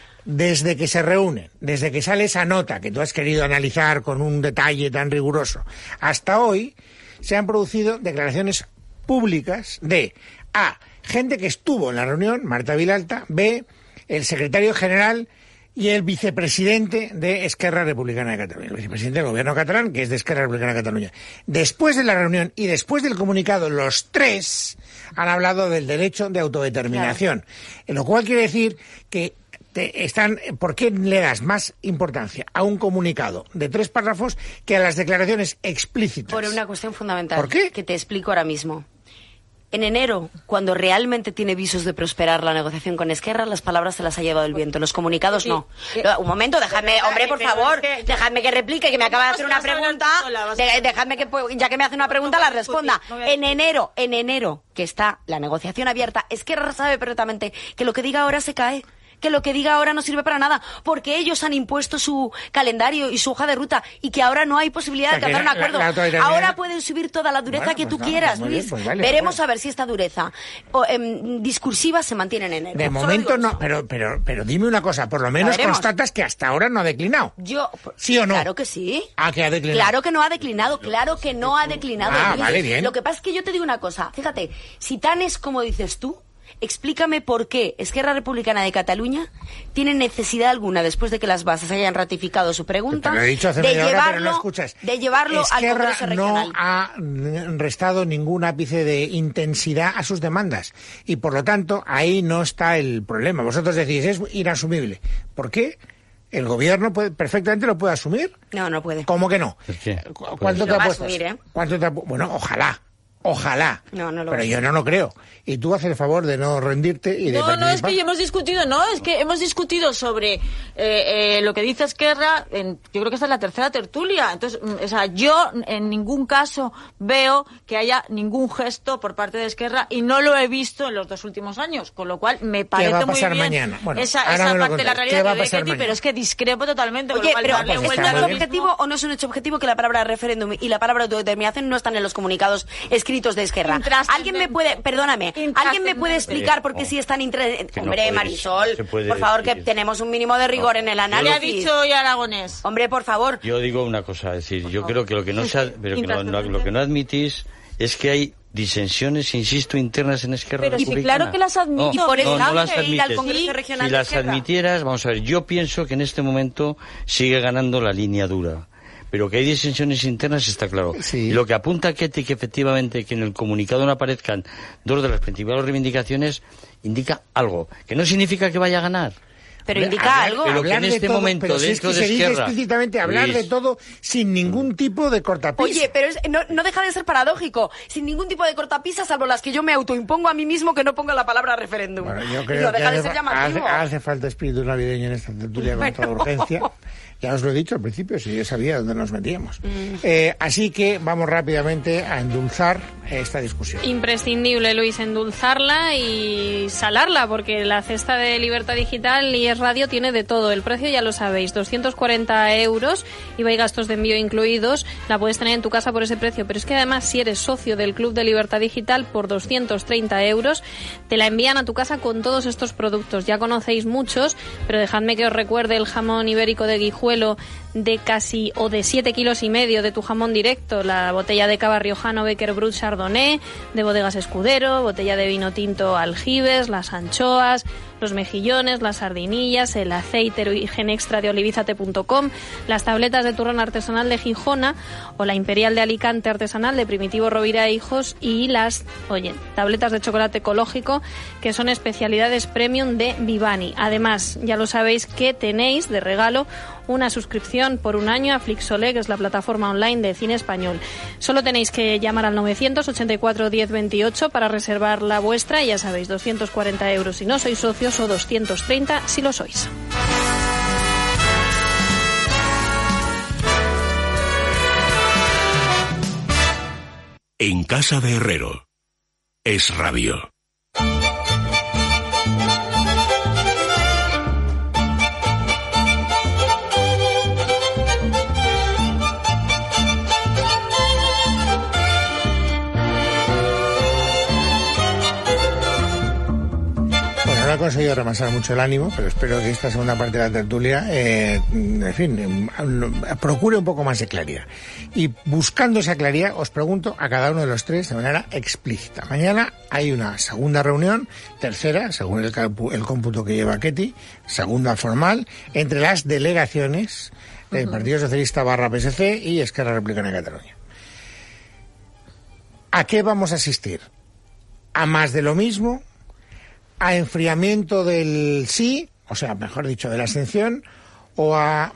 Desde que se reúnen, desde que sale esa nota que tú has querido analizar con un detalle tan riguroso, hasta hoy se han producido declaraciones públicas de A, gente que estuvo en la reunión, Marta Vilalta, B, el secretario general y el vicepresidente de Esquerra Republicana de Cataluña, el vicepresidente del gobierno catalán, que es de Esquerra Republicana de Cataluña. Después de la reunión y después del comunicado, los tres han hablado del derecho de autodeterminación, lo cual quiere decir que te están, ¿por qué le das más importancia a un comunicado de tres párrafos que a las declaraciones explícitas? Por una cuestión fundamental. ¿Por qué? Que te explico ahora mismo. En enero, cuando realmente tiene visos de prosperar la negociación con Esquerra, las palabras se las ha llevado el viento, los comunicados no. Lo- Un momento, dejadme, hombre, por favor, dejadme que replique, que me acaba de hacer una pregunta, de- dejadme que, pues, ya que me hace una pregunta, la responda. En enero, en enero, que está la negociación abierta, Esquerra sabe perfectamente que lo que diga ahora se cae. Que lo que diga ahora no sirve para nada, porque ellos han impuesto su calendario y su hoja de ruta y que ahora no hay posibilidad de O sea, que alcanzar un la- acuerdo. la autodeterminación- Ahora pueden subir toda la dureza Bueno, que pues tú vamos, quieras, muy bien, Luis. pues vale, Veremos pues a ver si esta dureza o, em, discursiva se mantiene en enero. De Solo momento digo no, pero, pero, pero dime una cosa, por lo menos veremos. constatas que hasta ahora no ha declinado. Yo, ¿Sí o no? Claro que sí. Ah, que ha declinado. Claro que no ha declinado, claro que no ha declinado. Ah, Luis. vale, bien. Lo que pasa es que yo te digo una cosa, fíjate, si tan es como dices tú, explícame por qué Esquerra Republicana de Cataluña tiene necesidad alguna, después de que las bases hayan ratificado su pregunta, Te lo he dicho hace de, media hora, llevarlo, pero no escuchas. de llevarlo al Esquerra Congreso regional. no ha restado ningún ápice de intensidad a sus demandas y por lo tanto ahí no está el problema. Vosotros decís, es inasumible. ¿Por qué? El gobierno puede, perfectamente lo puede asumir. No, no puede. ¿Cómo que no? ¿Por qué? ¿Cu- ¿Cuánto Lo te va a apuestas? asumir, ¿eh? ¿Cuánto te apu- Bueno, ojalá. Ojalá. No, no lo Pero va a yo no lo creo. Y tú haces el favor de no rendirte y de No, no, es participar. que ya hemos discutido, no, es que hemos discutido sobre eh, eh, lo que dice Esquerra, en, yo creo que esta es la tercera tertulia, entonces, mm, o sea, yo en ningún caso veo que haya ningún gesto por parte de Esquerra y no lo he visto en los dos últimos años, con lo cual me parece va a muy pasar bien mañana? Bueno, esa, ahora esa me lo parte de la contáis. realidad ¿Qué va a de pasar Ketty, mañana? pero es que discrepo totalmente. con Oye, lo cual pero darle pues ¿es está vuelta un a muy lo hecho bien. mismo. objetivo o no es un hecho objetivo que la palabra referéndum y la palabra autodeterminación no están en los comunicados escritos de Esquerra? ¿Alguien me puede, perdóname, alguien me puede explicar por qué si están intre... Que no Hombre, puede- Marisol, se puede por favor, que decir. tenemos un mínimo de rigor No. en el Le ha análisis. dicho hoy Aragonés. Hombre, por favor. Yo digo una cosa, es decir, yo creo que lo que no se ha- pero que no- no- lo que no admitís es que hay disensiones, insisto, internas en Esquerra Pero sí, Republicana. claro que las admito. No, Y por eso no, no hay las que ir al admites. Congreso Sí, Regional Si de las Esquerra. admitieras, vamos a ver, yo pienso que en este momento sigue ganando la línea dura. pero que hay disensiones internas está claro. Sí. Y lo que apunta Ketty, que efectivamente que en el comunicado no aparezcan dos de las principales reivindicaciones, indica algo, que no significa que vaya a ganar. Pero Hablar- indica algo. pero que en hablar de este todo, momento, pero si es dentro que de se dice Esquerra, explícitamente hablar Luis. de todo sin ningún tipo de cortapisa. Oye, pero es- no, no deja de ser paradójico. Sin ningún tipo de cortapisa, salvo las que yo me autoimpongo a mí mismo que no ponga la palabra referéndum. Bueno, yo Y creo no que deja de hace, ser hace, llamativo. hace falta espíritu navideño en esta tertulia con toda urgencia. Ya os lo he dicho al principio, si yo sabía dónde nos metíamos. Mm. Eh, así que vamos rápidamente a endulzar esta discusión. Imprescindible, Luis, endulzarla y salarla, porque la cesta de Libertad Digital y Es Radio tiene de todo. El precio ya lo sabéis, doscientos cuarenta euros, I V A y gastos de envío incluidos. La puedes tener en tu casa por ese precio, pero es que además si eres socio del Club de Libertad Digital, por doscientos treinta euros te la envían a tu casa con todos estos productos. Ya conocéis muchos, pero dejadme que os recuerde el jamón ibérico de Guijuelo de casi o de siete kilos y medio de tu jamón directo, la botella de cava riojano Becker Brut Chardonnay de Bodegas Escudero, botella de vino tinto Aljibes, las anchoas, los mejillones, las sardinillas, el aceite origen extra de olivizate punto com, las tabletas de turrón artesanal de Gijona o la imperial de Alicante artesanal de Primitivo Rovira e Hijos y las, oye, tabletas de chocolate ecológico que son especialidades premium de Vivani. Además, ya lo sabéis que tenéis de regalo una suscripción por un año a Flixolé, que es la plataforma online de cine español. Solo tenéis que llamar al novecientos ochenta y cuatro diez veintiocho para reservar la vuestra y ya sabéis, doscientos cuarenta euros si no sois socios o doscientos treinta si lo sois. En casa de Herrero. Es Radio. Bueno, no he conseguido remasar mucho el ánimo, pero espero que esta segunda parte de la tertulia, eh, en fin, eh, procure un poco más de claridad. Y buscando esa claridad, os pregunto a cada uno de los tres de manera explícita. Mañana hay una segunda reunión, tercera, según el, calpu- el cómputo que lleva Ketty, segunda formal, entre las delegaciones del Partido Socialista barra P S C y Esquerra Republicana de Cataluña. ¿A qué vamos a asistir? ¿A más de lo mismo? ¿A enfriamiento del sí, o sea, mejor dicho, de la abstención, o a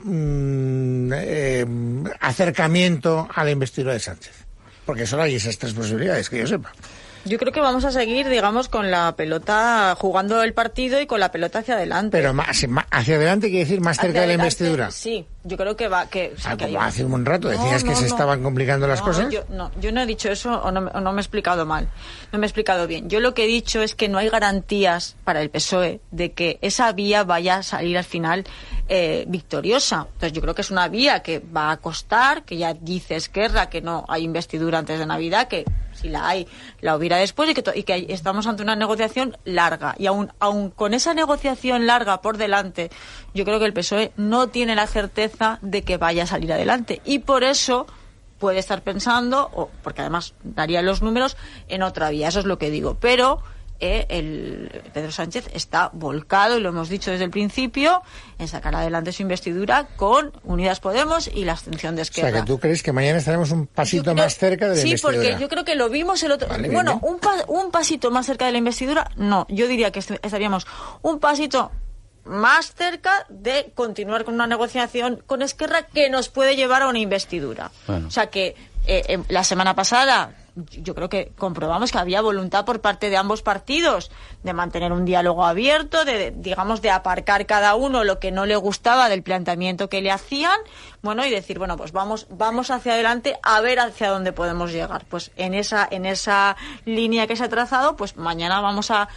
mm, eh, acercamiento a la investidura de Sánchez? Porque solo hay esas tres posibilidades, que yo sepa. Yo creo que vamos a seguir, digamos, con la pelota, jugando el partido y con la pelota hacia adelante. Pero más, más- hacia adelante quiere decir más cerca Hacia de la adelante, investidura. Sí, yo creo que va... Que, o sea, Ah, que como hay- hace un buen rato decías No, que no, se no. estaban complicando las No, cosas. Yo, no, yo no he dicho eso o no, me- o no me he explicado mal. No me he explicado bien. Yo lo que he dicho es que no hay garantías para el P S O E de que esa vía vaya a salir al final eh, victoriosa. Entonces yo creo que es una vía que va a costar, que ya dice Esquerra que no hay investidura antes de Navidad, que si la hay, la hubiera después y que, to- y que estamos ante una negociación larga. Y aún, aún con esa negociación larga por delante, yo creo que el P S O E no tiene la certeza de que vaya a salir adelante. Y por eso puede estar pensando, o porque además daría los números, en otra vía. Eso es lo que digo. Pero eh, el Pedro Sánchez está volcado, y lo hemos dicho desde el principio, en sacar adelante su investidura con Unidas Podemos y la abstención de O Esquerra. sea, que tú crees que mañana estaremos un pasito Yo creo- más cerca de la sí, investidura. porque yo creo que lo vimos el otro... Vale, bien, bueno, bien. Un, pa- un pasito más cerca de la investidura, no. Yo diría que est- estaríamos un pasito más cerca de continuar con una negociación con Esquerra que nos puede llevar a una investidura. Bueno. O sea que eh, eh, la semana pasada yo creo que comprobamos que había voluntad por parte de ambos partidos de mantener un diálogo abierto, de, de, digamos, de aparcar cada uno lo que no le gustaba del planteamiento que le hacían, bueno, y decir, bueno, pues vamos, vamos hacia adelante a ver hacia dónde podemos llegar. Pues en esa, en esa línea que se ha trazado, pues mañana vamos a,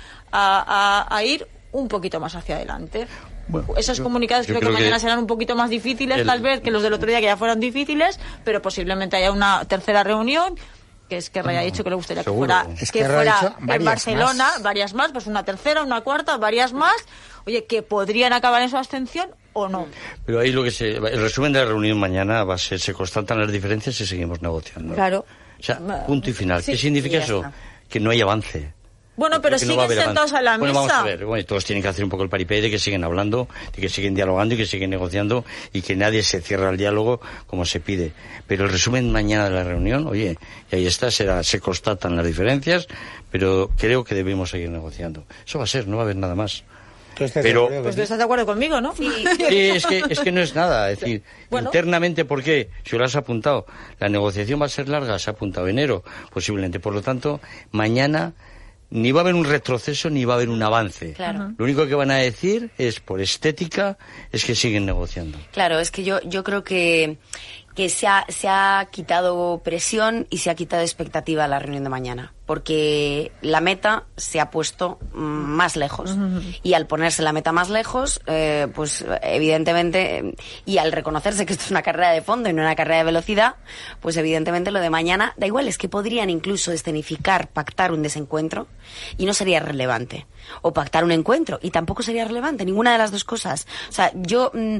a, a, a ir un poquito más hacia adelante. Bueno, Esos yo- comunicados yo creo que creo que mañana serán un poquito más difíciles, el- tal vez, que los del otro día, que ya fueron difíciles, pero posiblemente haya una tercera reunión, que es que haya dicho que le gustaría seguro. que fuera, que Esquerra ha fuera dicho en varias Barcelona, más. varias más, pues una tercera, una cuarta, varias más, oye, que podrían acabar en su abstención o no. Pero ahí lo que se, el resumen de la reunión mañana va a ser, se constatan las diferencias y seguimos negociando. Claro. O sea, punto y final. Sí, ¿Qué significa y ya eso? está. Que no hay avance. Bueno, pero siguen no sentados a la bueno, mesa. Bueno, vamos a ver. Bueno, todos tienen que hacer un poco el paripé de que siguen hablando, de que siguen dialogando y que siguen negociando y que nadie se cierra al diálogo como se pide. Pero el resumen mañana de la reunión, oye, y ahí está, será, se constatan las diferencias, pero creo que debemos seguir negociando. Eso va a ser, no va a haber nada más. Pero, pues tú estás de acuerdo conmigo, ¿no? Sí, sí, es que es que no es nada, es decir, bueno, internamente, ¿por qué? Si lo has apuntado, la negociación va a ser larga, se ha apuntado enero, posiblemente, por lo tanto, mañana ni va a haber un retroceso ni va a haber un avance. Claro. Lo único que van a decir es, por estética, es que siguen negociando. Claro, es que yo yo creo que que se ha, se ha quitado presión y se ha quitado expectativa a la reunión de mañana, porque la meta se ha puesto más lejos. Uh-huh. Y al ponerse la meta más lejos, eh, pues evidentemente, y al reconocerse que esto es una carrera de fondo y no una carrera de velocidad, pues evidentemente lo de mañana, da igual, es que podrían incluso escenificar, pactar un desencuentro y no sería relevante. O pactar un encuentro y tampoco sería relevante, ninguna de las dos cosas. O sea, yo mm,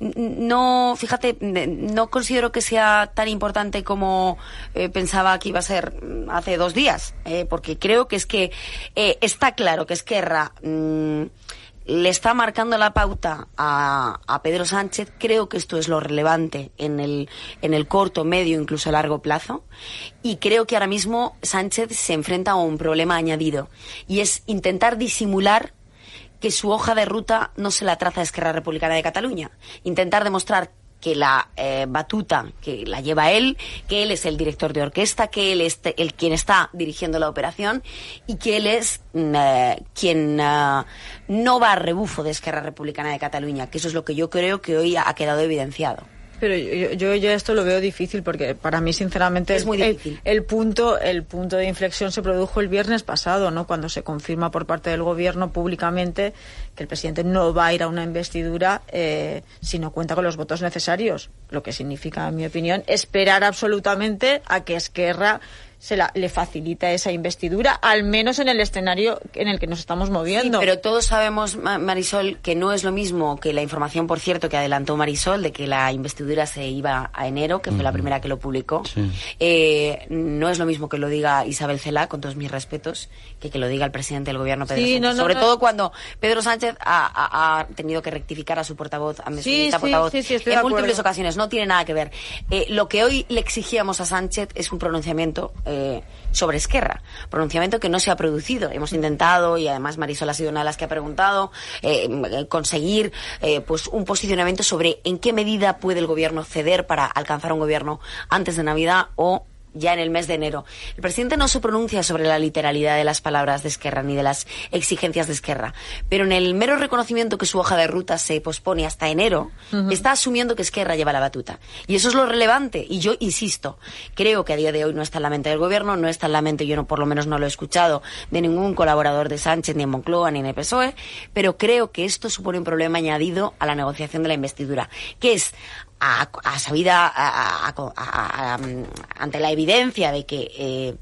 no, fíjate, no considero que sea tan importante como eh, pensaba que iba a ser hace dos días, eh, porque creo que es que eh, está claro que Esquerra mmm, le está marcando la pauta a, a Pedro Sánchez. Creo que esto es lo relevante en el, en el corto, medio, incluso largo plazo. Y creo que ahora mismo Sánchez se enfrenta a un problema añadido, y es intentar disimular que su hoja de ruta no se la traza Esquerra Republicana de Cataluña. Intentar demostrar que la eh, batuta, que la lleva él, que él es el director de orquesta, que él es el quien está dirigiendo la operación y que él es eh, quien eh, no va a rebufo de Esquerra Republicana de Cataluña, que eso es lo que yo creo que hoy ha quedado evidenciado. Pero yo, yo, yo esto lo veo difícil, porque para mí, sinceramente, es muy difícil. El, el punto el punto de inflexión se produjo el viernes pasado, ¿no? Cuando se confirma por parte del gobierno públicamente que el presidente no va a ir a una investidura eh, si no cuenta con los votos necesarios, lo que significa, en mi opinión, esperar absolutamente a que Esquerra se la, le facilita esa investidura, al menos en el escenario en el que nos estamos moviendo. Sí, pero todos sabemos, Marisol, que no es lo mismo, que la información, por cierto, que adelantó Marisol, de que la investidura se iba a enero, que fue uh-huh. la primera que lo publicó, sí. eh, no es lo mismo que lo diga Isabel Celaá, con todos mis respetos, que que lo diga el presidente del gobierno, Pedro sí, Sánchez. No, no, Sobre no, todo no. cuando Pedro Sánchez ha, ha, ha tenido que rectificar a su portavoz, a sí, sí, portavoz sí, sí, en múltiples ocasiones. No tiene nada que ver. Eh, lo que hoy le exigíamos a Sánchez es un pronunciamiento eh, sobre Esquerra, pronunciamiento que no se ha producido. Hemos intentado, y además Marisol ha sido una de las que ha preguntado, eh, conseguir eh, pues un posicionamiento sobre en qué medida puede el gobierno ceder para alcanzar un gobierno antes de Navidad o ya en el mes de enero. El presidente no se pronuncia sobre la literalidad de las palabras de Esquerra ni de las exigencias de Esquerra, pero en el mero reconocimiento que su hoja de ruta se pospone hasta enero, uh-huh. está asumiendo que Esquerra lleva la batuta. Y eso es lo relevante. Y yo insisto, creo que a día de hoy no está en la mente del gobierno, no está en la mente, yo no, por lo menos no lo he escuchado, de ningún colaborador de Sánchez, ni en Moncloa, ni en el P S O E, pero creo que esto supone un problema añadido a la negociación de la investidura, que es A, a sabida a, a, a, a, ante la evidencia de que eh,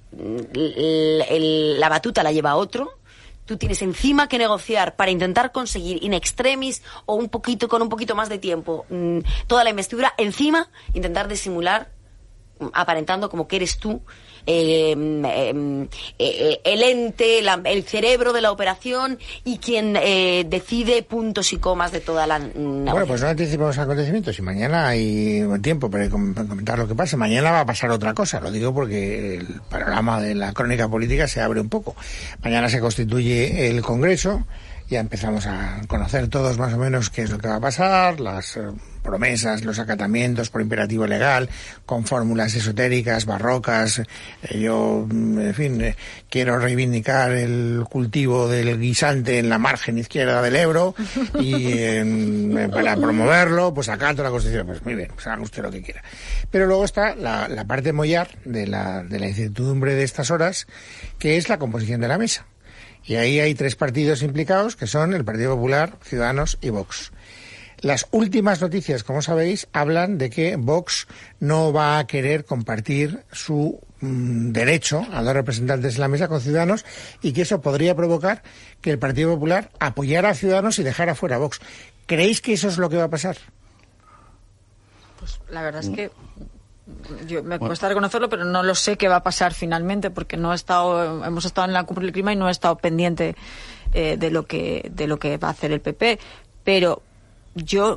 el, el, la batuta la lleva otro, tú tienes encima que negociar para intentar conseguir in extremis o un poquito con un poquito más de tiempo mmm, toda la investidura, encima intentar disimular aparentando como que eres tú eh, eh, eh, el ente, la, el cerebro de la operación y quien eh, decide puntos y comas de toda la negociación. Bueno, pues no anticipamos acontecimientos y mañana hay tiempo para comentar lo que pasa. Mañana va a pasar otra cosa, lo digo porque el panorama de la crónica política se abre un poco. Mañana se constituye el Congreso, ya empezamos a conocer todos más o menos qué es lo que va a pasar, las eh, promesas, los acatamientos por imperativo legal, con fórmulas esotéricas, barrocas. Eh, yo, en fin, eh, quiero reivindicar el cultivo del guisante en la margen izquierda del Ebro y eh, para promoverlo, pues acato la Constitución. Pues muy bien, pues haga usted lo que quiera. Pero luego está la, la parte mollar de la, de la incertidumbre de estas horas, que es la composición de la mesa. Y ahí hay tres partidos implicados, que son el Partido Popular, Ciudadanos y Vox. Las últimas noticias, como sabéis, hablan de que Vox no va a querer compartir su mmm, derecho a dos representantes en la mesa con Ciudadanos y que eso podría provocar que el Partido Popular apoyara a Ciudadanos y dejara fuera a Vox. ¿Creéis que eso es lo que va a pasar? Pues la verdad es que Yo, me cuesta reconocerlo, pero no lo sé qué va a pasar finalmente, porque no he estado, hemos estado en la cumbre del clima y no he estado pendiente eh, de lo que de lo que va a hacer el P P. Pero yo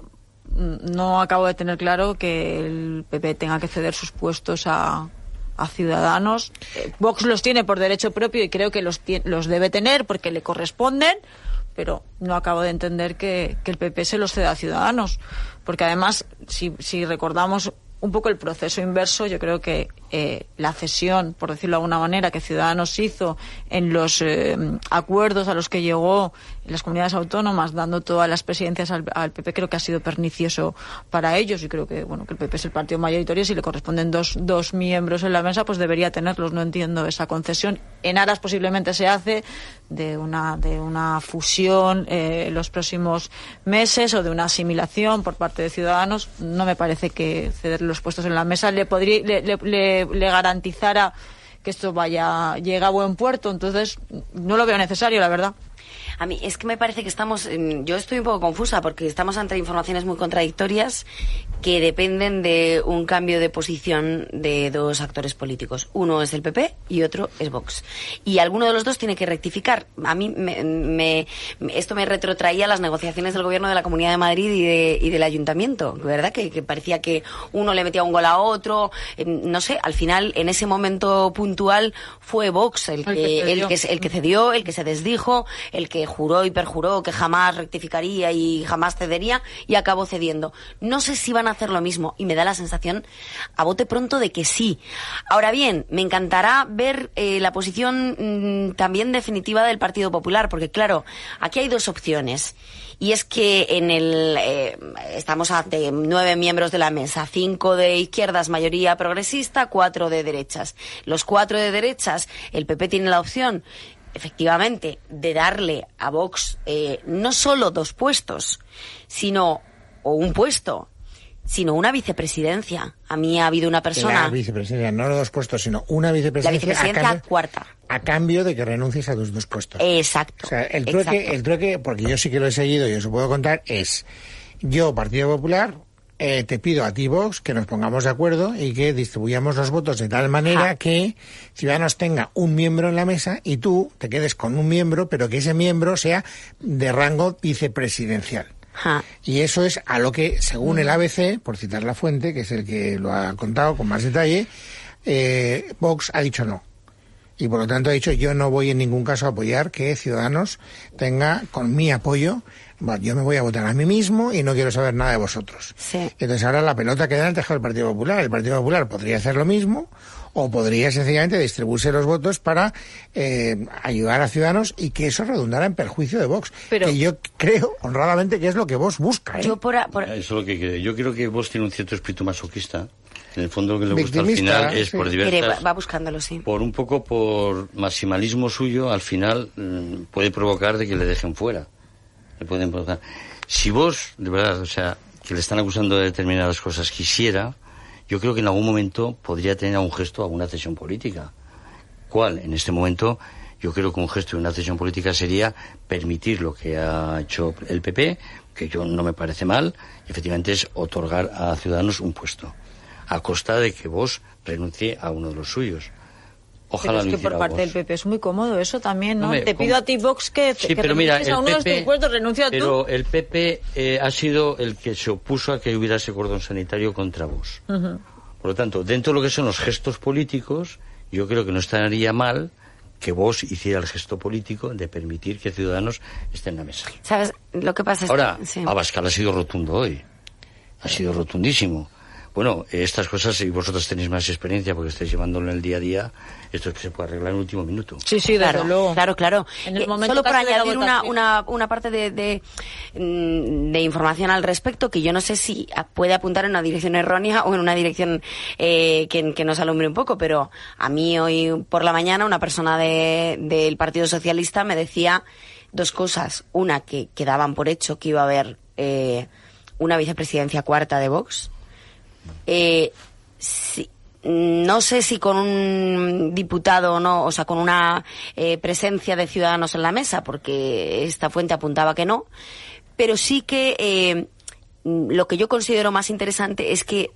no acabo de tener claro que el P P tenga que ceder sus puestos a, a Ciudadanos. Eh, Vox los tiene por derecho propio y creo que los, los debe tener porque le corresponden, pero no acabo de entender que, que el P P se los ceda a Ciudadanos. Porque además, si, si recordamos un poco el proceso inverso, yo creo que eh, la cesión, por decirlo de alguna manera, que Ciudadanos hizo en los eh, acuerdos a los que llegó en las comunidades autónomas, dando todas las presidencias al, al P P, creo que ha sido pernicioso para ellos, y creo que bueno que el P P es el partido mayoritario, y si le corresponden dos, dos miembros en la mesa, pues debería tenerlos. No entiendo esa concesión. En aras posiblemente se hace de una de una fusión eh, en los próximos meses, o de una asimilación por parte de Ciudadanos. No me parece que ceder los puestos en la mesa le podría le, le, le, le garantizara que esto vaya llegue a buen puerto. Entonces no lo veo necesario, la verdad. A mí es que me parece que estamos... Yo estoy un poco confusa porque estamos ante informaciones muy contradictorias que dependen de un cambio de posición de dos actores políticos. Uno es el P P y otro es Vox. Y alguno de los dos tiene que rectificar. A mí me, me, esto me retrotraía a las negociaciones del Gobierno de la Comunidad de Madrid y, de, y del Ayuntamiento, ¿verdad? Que, que parecía que uno le metía un gol a otro. No sé, al final, en ese momento puntual, fue Vox el que, el que, el que cedió, el que se desdijo, el que juró y perjuró que jamás rectificaría y jamás cedería, y acabó cediendo. No sé si van a hacer lo mismo, y me da la sensación a bote pronto de que sí. Ahora bien, me encantará ver eh, la posición mmm, también definitiva del Partido Popular, porque claro, aquí hay dos opciones, y es que en el eh, estamos ante nueve miembros de la mesa, cinco de izquierdas, mayoría progresista, cuatro de derechas. Los cuatro de derechas, el P P tiene la opción, efectivamente, de darle a Vox eh, no solo dos puestos, sino, o un puesto, sino una vicepresidencia. A mí ha habido una persona... La vicepresidencia, no los dos puestos, sino una vicepresidencia... La vicepresidencia a cambio, cuarta. A cambio de que renuncies a tus dos puestos. Exacto. O sea, el trueque, exacto. el trueque, porque yo sí que lo he seguido y os lo puedo contar, es... Yo, Partido Popular... Eh, te pido a ti, Vox, que nos pongamos de acuerdo y que distribuyamos los votos de tal manera ah. que Ciudadanos tenga un miembro en la mesa y tú te quedes con un miembro, pero que ese miembro sea de rango vicepresidencial. Ah. Y eso es a lo que, según el A B C, por citar la fuente, que es el que lo ha contado con más detalle, eh, Vox ha dicho no. Y por lo tanto ha dicho, yo no voy en ningún caso a apoyar que Ciudadanos tenga con mi apoyo, bueno, yo me voy a votar a mí mismo y no quiero saber nada de vosotros. Sí. Entonces ahora la pelota queda en el tejado del Partido Popular. El Partido Popular podría hacer lo mismo, o podría sencillamente distribuirse los votos para eh, ayudar a Ciudadanos y que eso redundara en perjuicio de Vox. Pero que yo creo, honradamente, que es lo que Vox busca. ¿eh? Yo, por a, por... Eso es lo que creo. Yo creo que Vox tiene un cierto espíritu masoquista. En el fondo lo que le gusta al final es sí. por diversas... Va buscándolo, sí. Por un poco por maximalismo suyo, al final mmm, puede provocar de que le dejen fuera. Le pueden provocar. Si vos, de verdad, o sea, que le están acusando de determinadas cosas, quisiera, yo creo que en algún momento podría tener algún gesto, alguna cesión política. ¿Cuál? En este momento, yo creo que un gesto de una cesión política sería permitir lo que ha hecho el P P, que yo no me parece mal, efectivamente es otorgar a Ciudadanos un puesto, a costa de que vos renuncie a uno de los suyos. Ojalá pero es que por parte del P P es muy cómodo eso también, ¿no? Hombre, te pido ¿cómo? a ti, Vox, que, sí, que pero mira, renuncies a uno P P, de tus puestos, renuncia a tú. Pero el P P eh, ha sido el que se opuso a que hubiera ese cordón sanitario contra vos. Uh-huh. Por lo tanto, dentro de lo que son los gestos políticos, yo creo que no estaría mal que vos hiciera el gesto político de permitir que Ciudadanos estén en la mesa. ¿Sabes? Lo que pasa es Ahora, que... Sí. Abascal ha sido rotundo hoy. Ha sido rotundísimo. Bueno, estas cosas, si vosotros tenéis más experiencia porque estáis llevándolo en el día a día, esto es que se puede arreglar en el último minuto. Sí, sí, claro, desde luego. Claro, claro. En el eh, momento solo para añadir una, sí. una, una parte de, de, de información al respecto, que yo no sé si puede apuntar en una dirección errónea o en una dirección eh, que, que nos alumbre un poco, pero a mí hoy por la mañana una persona de, del Partido Socialista me decía dos cosas. Una, que, que daban por hecho que iba a haber eh, una vicepresidencia cuarta de Vox. Eh, sí, no sé si con un diputado o no, o sea, con una eh, presencia de Ciudadanos en la mesa, porque esta fuente apuntaba que no, pero sí que eh, lo que yo considero más interesante es que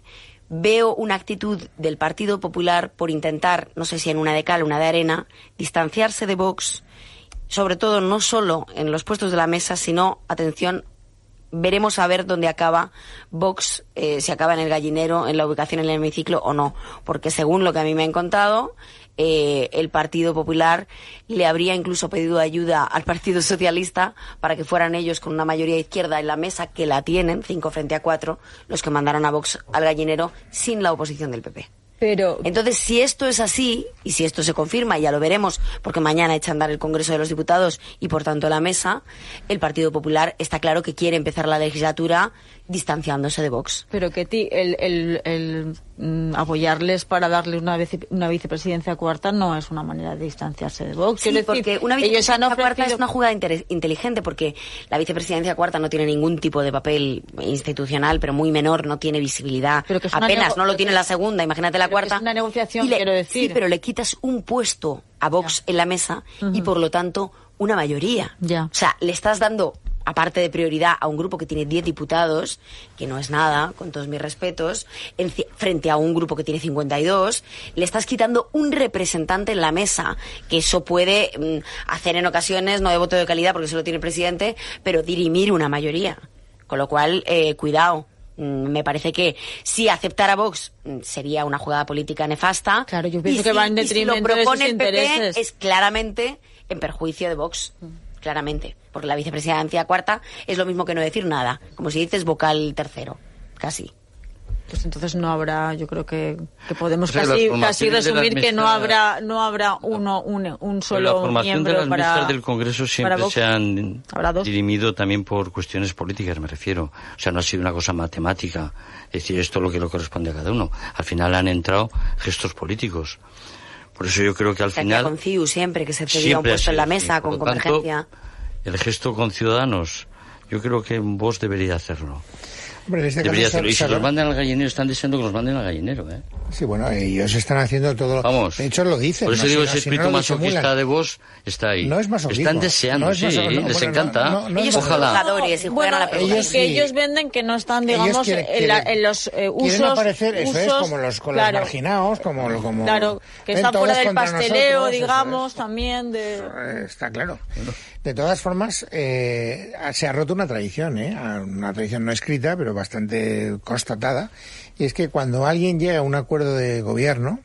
veo una actitud del Partido Popular por intentar, no sé si en una de cal, una de arena, distanciarse de Vox, sobre todo no solo en los puestos de la mesa, sino, atención, veremos a ver dónde acaba Vox, eh, si acaba en el gallinero, en la ubicación en el hemiciclo o no, porque según lo que a mí me han contado, eh, el Partido Popular le habría incluso pedido ayuda al Partido Socialista para que fueran ellos con una mayoría izquierda en la mesa, que la tienen, cinco frente a cuatro, los que mandaron a Vox al gallinero sin la oposición del P P. Pero Entonces, si esto es así, y si esto se confirma, ya lo veremos, porque mañana echa a andar el Congreso de los Diputados y, por tanto, la mesa, el Partido Popular está claro que quiere empezar la legislatura distanciándose de Vox. Pero que ti, el, el, el mm, apoyarles para darle una, vice, una vicepresidencia cuarta no es una manera de distanciarse de Vox. Sí, Quiero porque decir, una ellos vicepresidencia han ofrecido... cuarta es una jugada inter- inteligente, porque la vicepresidencia cuarta no tiene ningún tipo de papel institucional, pero muy menor, no tiene visibilidad. Pero que es una apenas, nego- no lo tiene la segunda, imagínate la pero que cuarta. es una negociación, Y le- quiero decir. Sí, pero le quitas un puesto a Vox en la mesa y, por lo tanto, una mayoría. Ya. O sea, le estás dando, aparte de prioridad, a un grupo que tiene diez diputados, que no es nada, con todos mis respetos, en, frente a un grupo que tiene cincuenta y dos, le estás quitando un representante en la mesa, que eso puede mm, hacer en ocasiones, no de voto de calidad porque solo tiene el presidente, pero dirimir una mayoría. Con lo cual, eh, cuidado. Me parece que si aceptar a Vox sería una jugada política nefasta. Claro, yo pienso y que si, va en y si lo detrimento de propone sus el P P intereses. es claramente en perjuicio de Vox. Claramente. Porque la vicepresidencia cuarta es lo mismo que no decir nada. Como si dices vocal tercero. Casi. Pues entonces no habrá, yo creo que, que podemos O sea, las casi, casi formaciones de las resumir que no mesas- habrá no habrá uno un, un Pero solo la formación miembro de las para, mesas del Congreso para siempre Vox. se han Habrá dos. dirimido también por cuestiones políticas, me refiero. O sea, no ha sido una cosa matemática, es decir, esto es lo que le corresponde a cada uno. Al final han entrado gestos políticos. Por eso yo creo que al Se hacía final... con C I U siempre, que se cedía un siempre ha puesto en la sido así. mesa Por con lo tanto, Convergencia. el gesto con Ciudadanos, yo creo que vos debería hacerlo. Hombre, en este Debería caso, hacerlo. Y si se- los mandan al gallinero, están deseando que los manden al gallinero, ¿eh? Sí, bueno, ellos están haciendo todo. Vamos. De hecho, lo dicen. Por eso ¿no? digo, Si ese no- si no espíritu lo masoquista disimulan. de vos está ahí. No es masoquismo. Están deseando, No es sí, masoquismo, no, les bueno, encanta. no, no, no Ellos es son Ojalá. jugadores y juegan Bueno, a la y pelota. ellos que sí. ellos venden que no están, Ellos digamos, quieren- en, la- quieren- en los eh, usos... Quieren aparecer, eso es, usos- como los, con claro, los marginados, como... como Claro, que ven están todos fuera del contra pasteleo, nosotros, eso digamos, es. también de... Eh, Está claro. De todas formas, eh, se ha roto una tradición, ¿eh? Una tradición no escrita, pero bastante constatada. Y es que cuando alguien llega a un acuerdo de gobierno,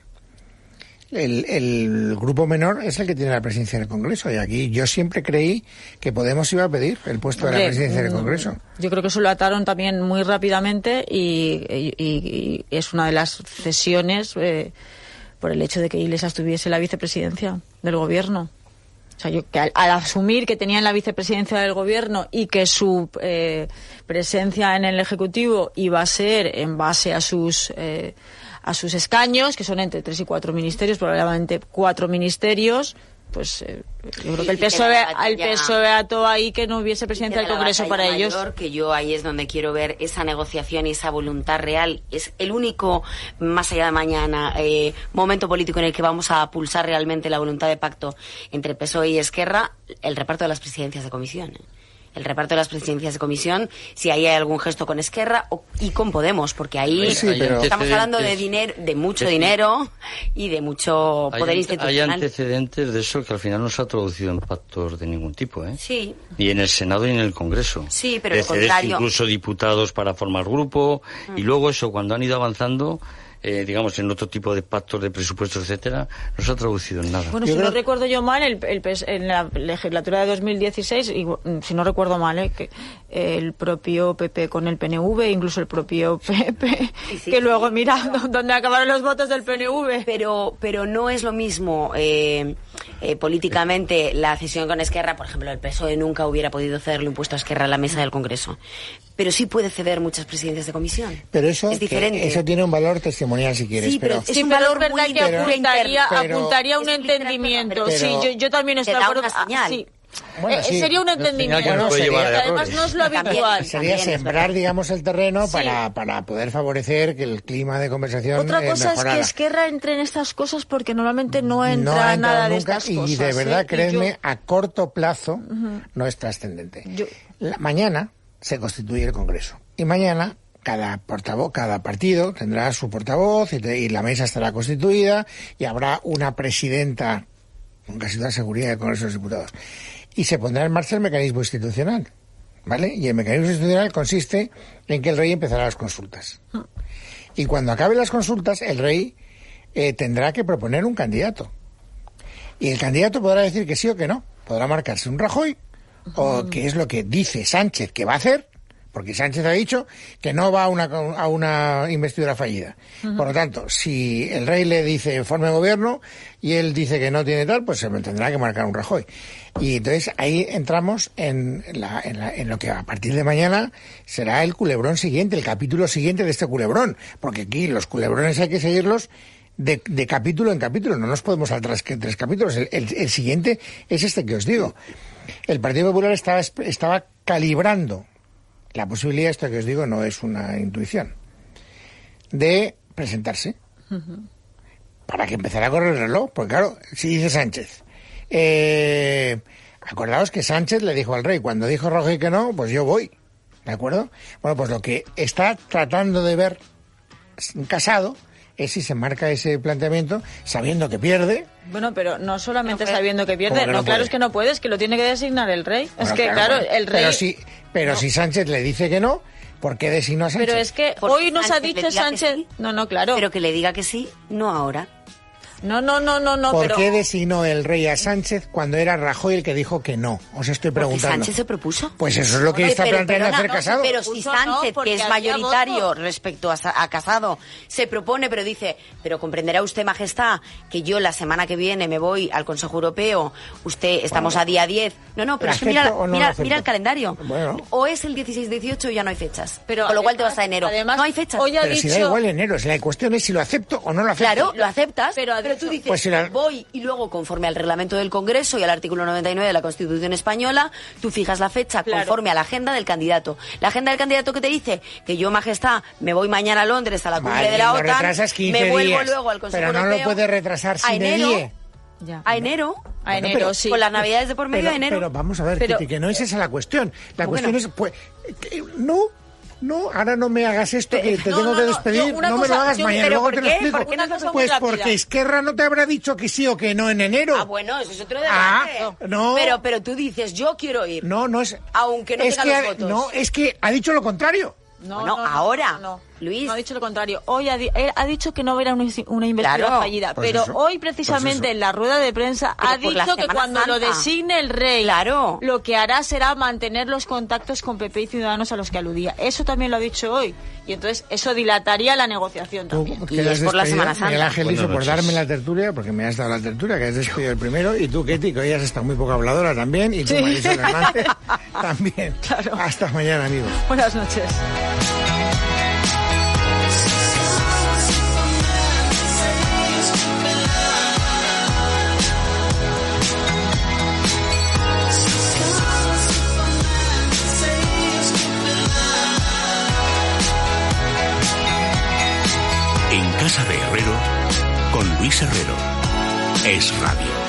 el, el grupo menor es el que tiene la presidencia del Congreso. Y aquí yo siempre creí que Podemos iba a pedir el puesto de la Hombre, presidencia del mm, Congreso. Yo creo que eso lo ataron también muy rápidamente y, y- y es una de las cesiones eh, por el hecho de que Iglesias tuviese la vicepresidencia del gobierno. O sea, yo que al, al asumir que tenían la vicepresidencia del gobierno y que su eh, presencia en el Ejecutivo iba a ser en base a sus eh, a sus escaños, que son entre tres y cuatro ministerios, probablemente cuatro ministerios, pues eh, yo creo que el Y que PSOE, la el batalla- PSOE ató ahí que no hubiese presidente del Queda la Congreso batalla para ellos. mayor, que yo ahí es donde quiero ver esa negociación y esa voluntad real. Es el único, más allá de mañana, eh, momento político en el que vamos a pulsar realmente la voluntad de pacto entre P S O E y Esquerra, el reparto de las presidencias de comisión. ¿eh? El reparto de las presidencias de comisión, si ahí hay algún gesto con Esquerra o, y con Podemos, porque ahí Sí, pero- estamos hablando de antecedentes- dinero, de mucho Sí. dinero y de mucho Hay, poder ante- hay institucional. antecedentes de eso que al final no se ha traducido en pactos de ningún tipo, ¿eh? Sí. Ni en el Senado ni en el Congreso. Sí, pero De lo ceder contrario. incluso diputados para formar grupo, y luego eso, cuando han ido avanzando, eh, digamos, en otro tipo de pactos de presupuestos, etcétera, no se ha traducido en nada. Bueno, Yo si creo- no recuerdo yo mal, el, el P S en la legislatura de dos mil dieciséis, y, mm, si no recuerdo mal, eh, que el propio P P con el P N V, incluso el propio P P, Sí, sí. que luego mira dónde acabaron los votos del P N V. Pero, pero no es lo mismo eh, eh, políticamente la cesión con Esquerra. Por ejemplo, el P S O E nunca hubiera podido cederle un puesto a Esquerra en la mesa del Congreso. Pero sí puede ceder muchas presidencias de comisión. Pero eso, es que- diferente. eso tiene un valor testimonial, si quieres. Sí, pero pero es Sí, un pero valor es verdad muy que pero- apuntaría, pero- apuntaría a un Es literal, entendimiento. pero- sí, yo, yo también estoy te de da acuerdo. una Ah, señal. sí. Bueno, Eh, sí. sería un Una señal entendimiento. que nos puede Bueno, llevar a sería- Además, errores. no es lo habitual. Sería También es sembrar, verdad. digamos, el terreno Sí. para, para poder favorecer que el clima de conversación Otra eh, cosa es que mejorara. Esquerra entre en estas cosas porque normalmente no entra No ha entrado nada de nunca, estas y cosas. de verdad, ¿eh? Y créanme, yo- a corto plazo no es trascendente. Yo- La- mañana se constituye el Congreso y mañana cada portavoz, cada partido tendrá su portavoz y, te, y la mesa estará constituida y habrá una presidenta con casi toda seguridad del Congreso de los Diputados. Y se pondrá en marcha el mecanismo institucional, ¿vale? Y el mecanismo institucional consiste en que el rey empezará las consultas. Y cuando acaben las consultas, el rey eh, tendrá que proponer un candidato. Y el candidato podrá decir que sí o que no. Podrá marcarse un Rajoy, o que es lo que dice Sánchez que va a hacer, porque Sánchez ha dicho que no va a una, a una investidura fallida. Uh-huh. Por lo tanto, si el rey le dice forme gobierno y él dice que no tiene tal, pues se tendrá que marcar un Rajoy. Y entonces ahí entramos en, la, en, la, en lo que a partir de mañana será el culebrón siguiente, el capítulo siguiente de este culebrón, porque aquí los culebrones hay que seguirlos de, de capítulo en capítulo, no nos podemos saltar tres capítulos. El, el, el siguiente es este que os digo. El Partido Popular estaba, estaba calibrando la posibilidad, esto que os digo no es una intuición, de presentarse uh-huh. para que empezara a correr el reloj, porque claro, si dice Sánchez, eh, acordaos que Sánchez le dijo al rey, cuando dijo Rajoy que no, pues yo voy, ¿de acuerdo? Bueno, pues lo que está tratando de ver Casado es si se marca ese planteamiento sabiendo que pierde. Bueno, pero no solamente no sabiendo que pierde, que no, no no claro puede? Es que no puede, es que lo tiene que designar el rey. Bueno, es que claro, claro, bueno, el rey... Pero si, pero no. si Sánchez le dice que no, ¿por qué designó a Sánchez? Pero es que Porque hoy nos Sánchez ha dicho le diga Sánchez... sí, no, no, claro. Pero que le diga que sí, no ahora. No, no, no, no, no, ¿Por pero... qué designó el rey a Sánchez cuando era Rajoy el que dijo que no? Os estoy preguntando. Porque Sánchez se propuso. Pues eso es lo que Bueno, está pero, planteando perdona, hacer no, Casado. Pero si Puso Sánchez, no, que es porque mayoritario había voto. respecto a, a Casado, se propone, pero dice, pero comprenderá usted, Majestad, que yo la semana que viene me voy al Consejo Europeo, usted, estamos Bueno, a día diez. No, no, pero ¿lo es que mira, acepto o no lo mira, acepto? mira el calendario. Bueno. O es el dieciséis dieciocho y ya no hay fechas. Pero Con lo cual te además- vas a enero. además, no hay fechas. hoy ha Pero dicho... si da igual enero, si la cuestión es si lo acepto o no lo acepto. Claro, lo aceptas, Pero pero, ha tú dicho- dices, Pues si la- voy y luego, conforme al reglamento del Congreso y al artículo noventa y nueve de la Constitución Española, tú fijas la fecha Claro. conforme a la agenda del candidato. La agenda del candidato que te dice que yo, Majestad, me voy mañana a Londres a la cumbre Vale, de la lo OTAN, retrasas quince me vuelvo días, luego al Consejo pero no Europeo. lo puedes retrasar a sin enero, die. Ya. a enero, A Bueno, enero, pero- sí. con las navidades de por medio, Pero, a enero. pero vamos a ver, Pero- Kitty, que no es esa la cuestión. La ¿Cómo que cuestión no? es, pues, que no, no, ahora no me hagas esto, que te No, tengo no, que no, despedir, yo una no me lo cosa, hagas yo- mañana, ¿pero luego por te lo qué? explico. ¿Por qué una cosa muy Pues rápida. porque Esquerra no te habrá dicho que sí o que no en enero. Ah, bueno, eso es otro Ah, debate. no. Pero, pero tú dices, yo quiero ir. No, no es... Aunque no es tenga que los ha- votos. No, es que ha dicho lo contrario. No, Bueno, no, no, ahora, no. Luis. No ha dicho lo contrario. Hoy ha, di- él ha dicho que no era una, una investidura Claro. fallida, Pues pero eso, hoy pues precisamente eso. en la rueda de prensa Pero ha por la dicho que Semana cuando lo Santa. designe el rey, Claro. lo que hará será mantener los contactos con P P y Ciudadanos a los que aludía. Eso también lo ha dicho hoy. Y entonces eso dilataría la negociación Tú también. Y quedas es por la despedido, Semana Santa. Miguel Ángel Buenas Liso, por noches. darme la tertulia, porque me has dado la tertulia, que has despedido el primero, y tú, Ketty, que hoy has estado muy poco habladora también, y tú, Sí. Marisol Hernández, también. Claro. Hasta mañana, amigos. Buenas noches. En Casa de Herrero, con Luis Herrero. Es Radio.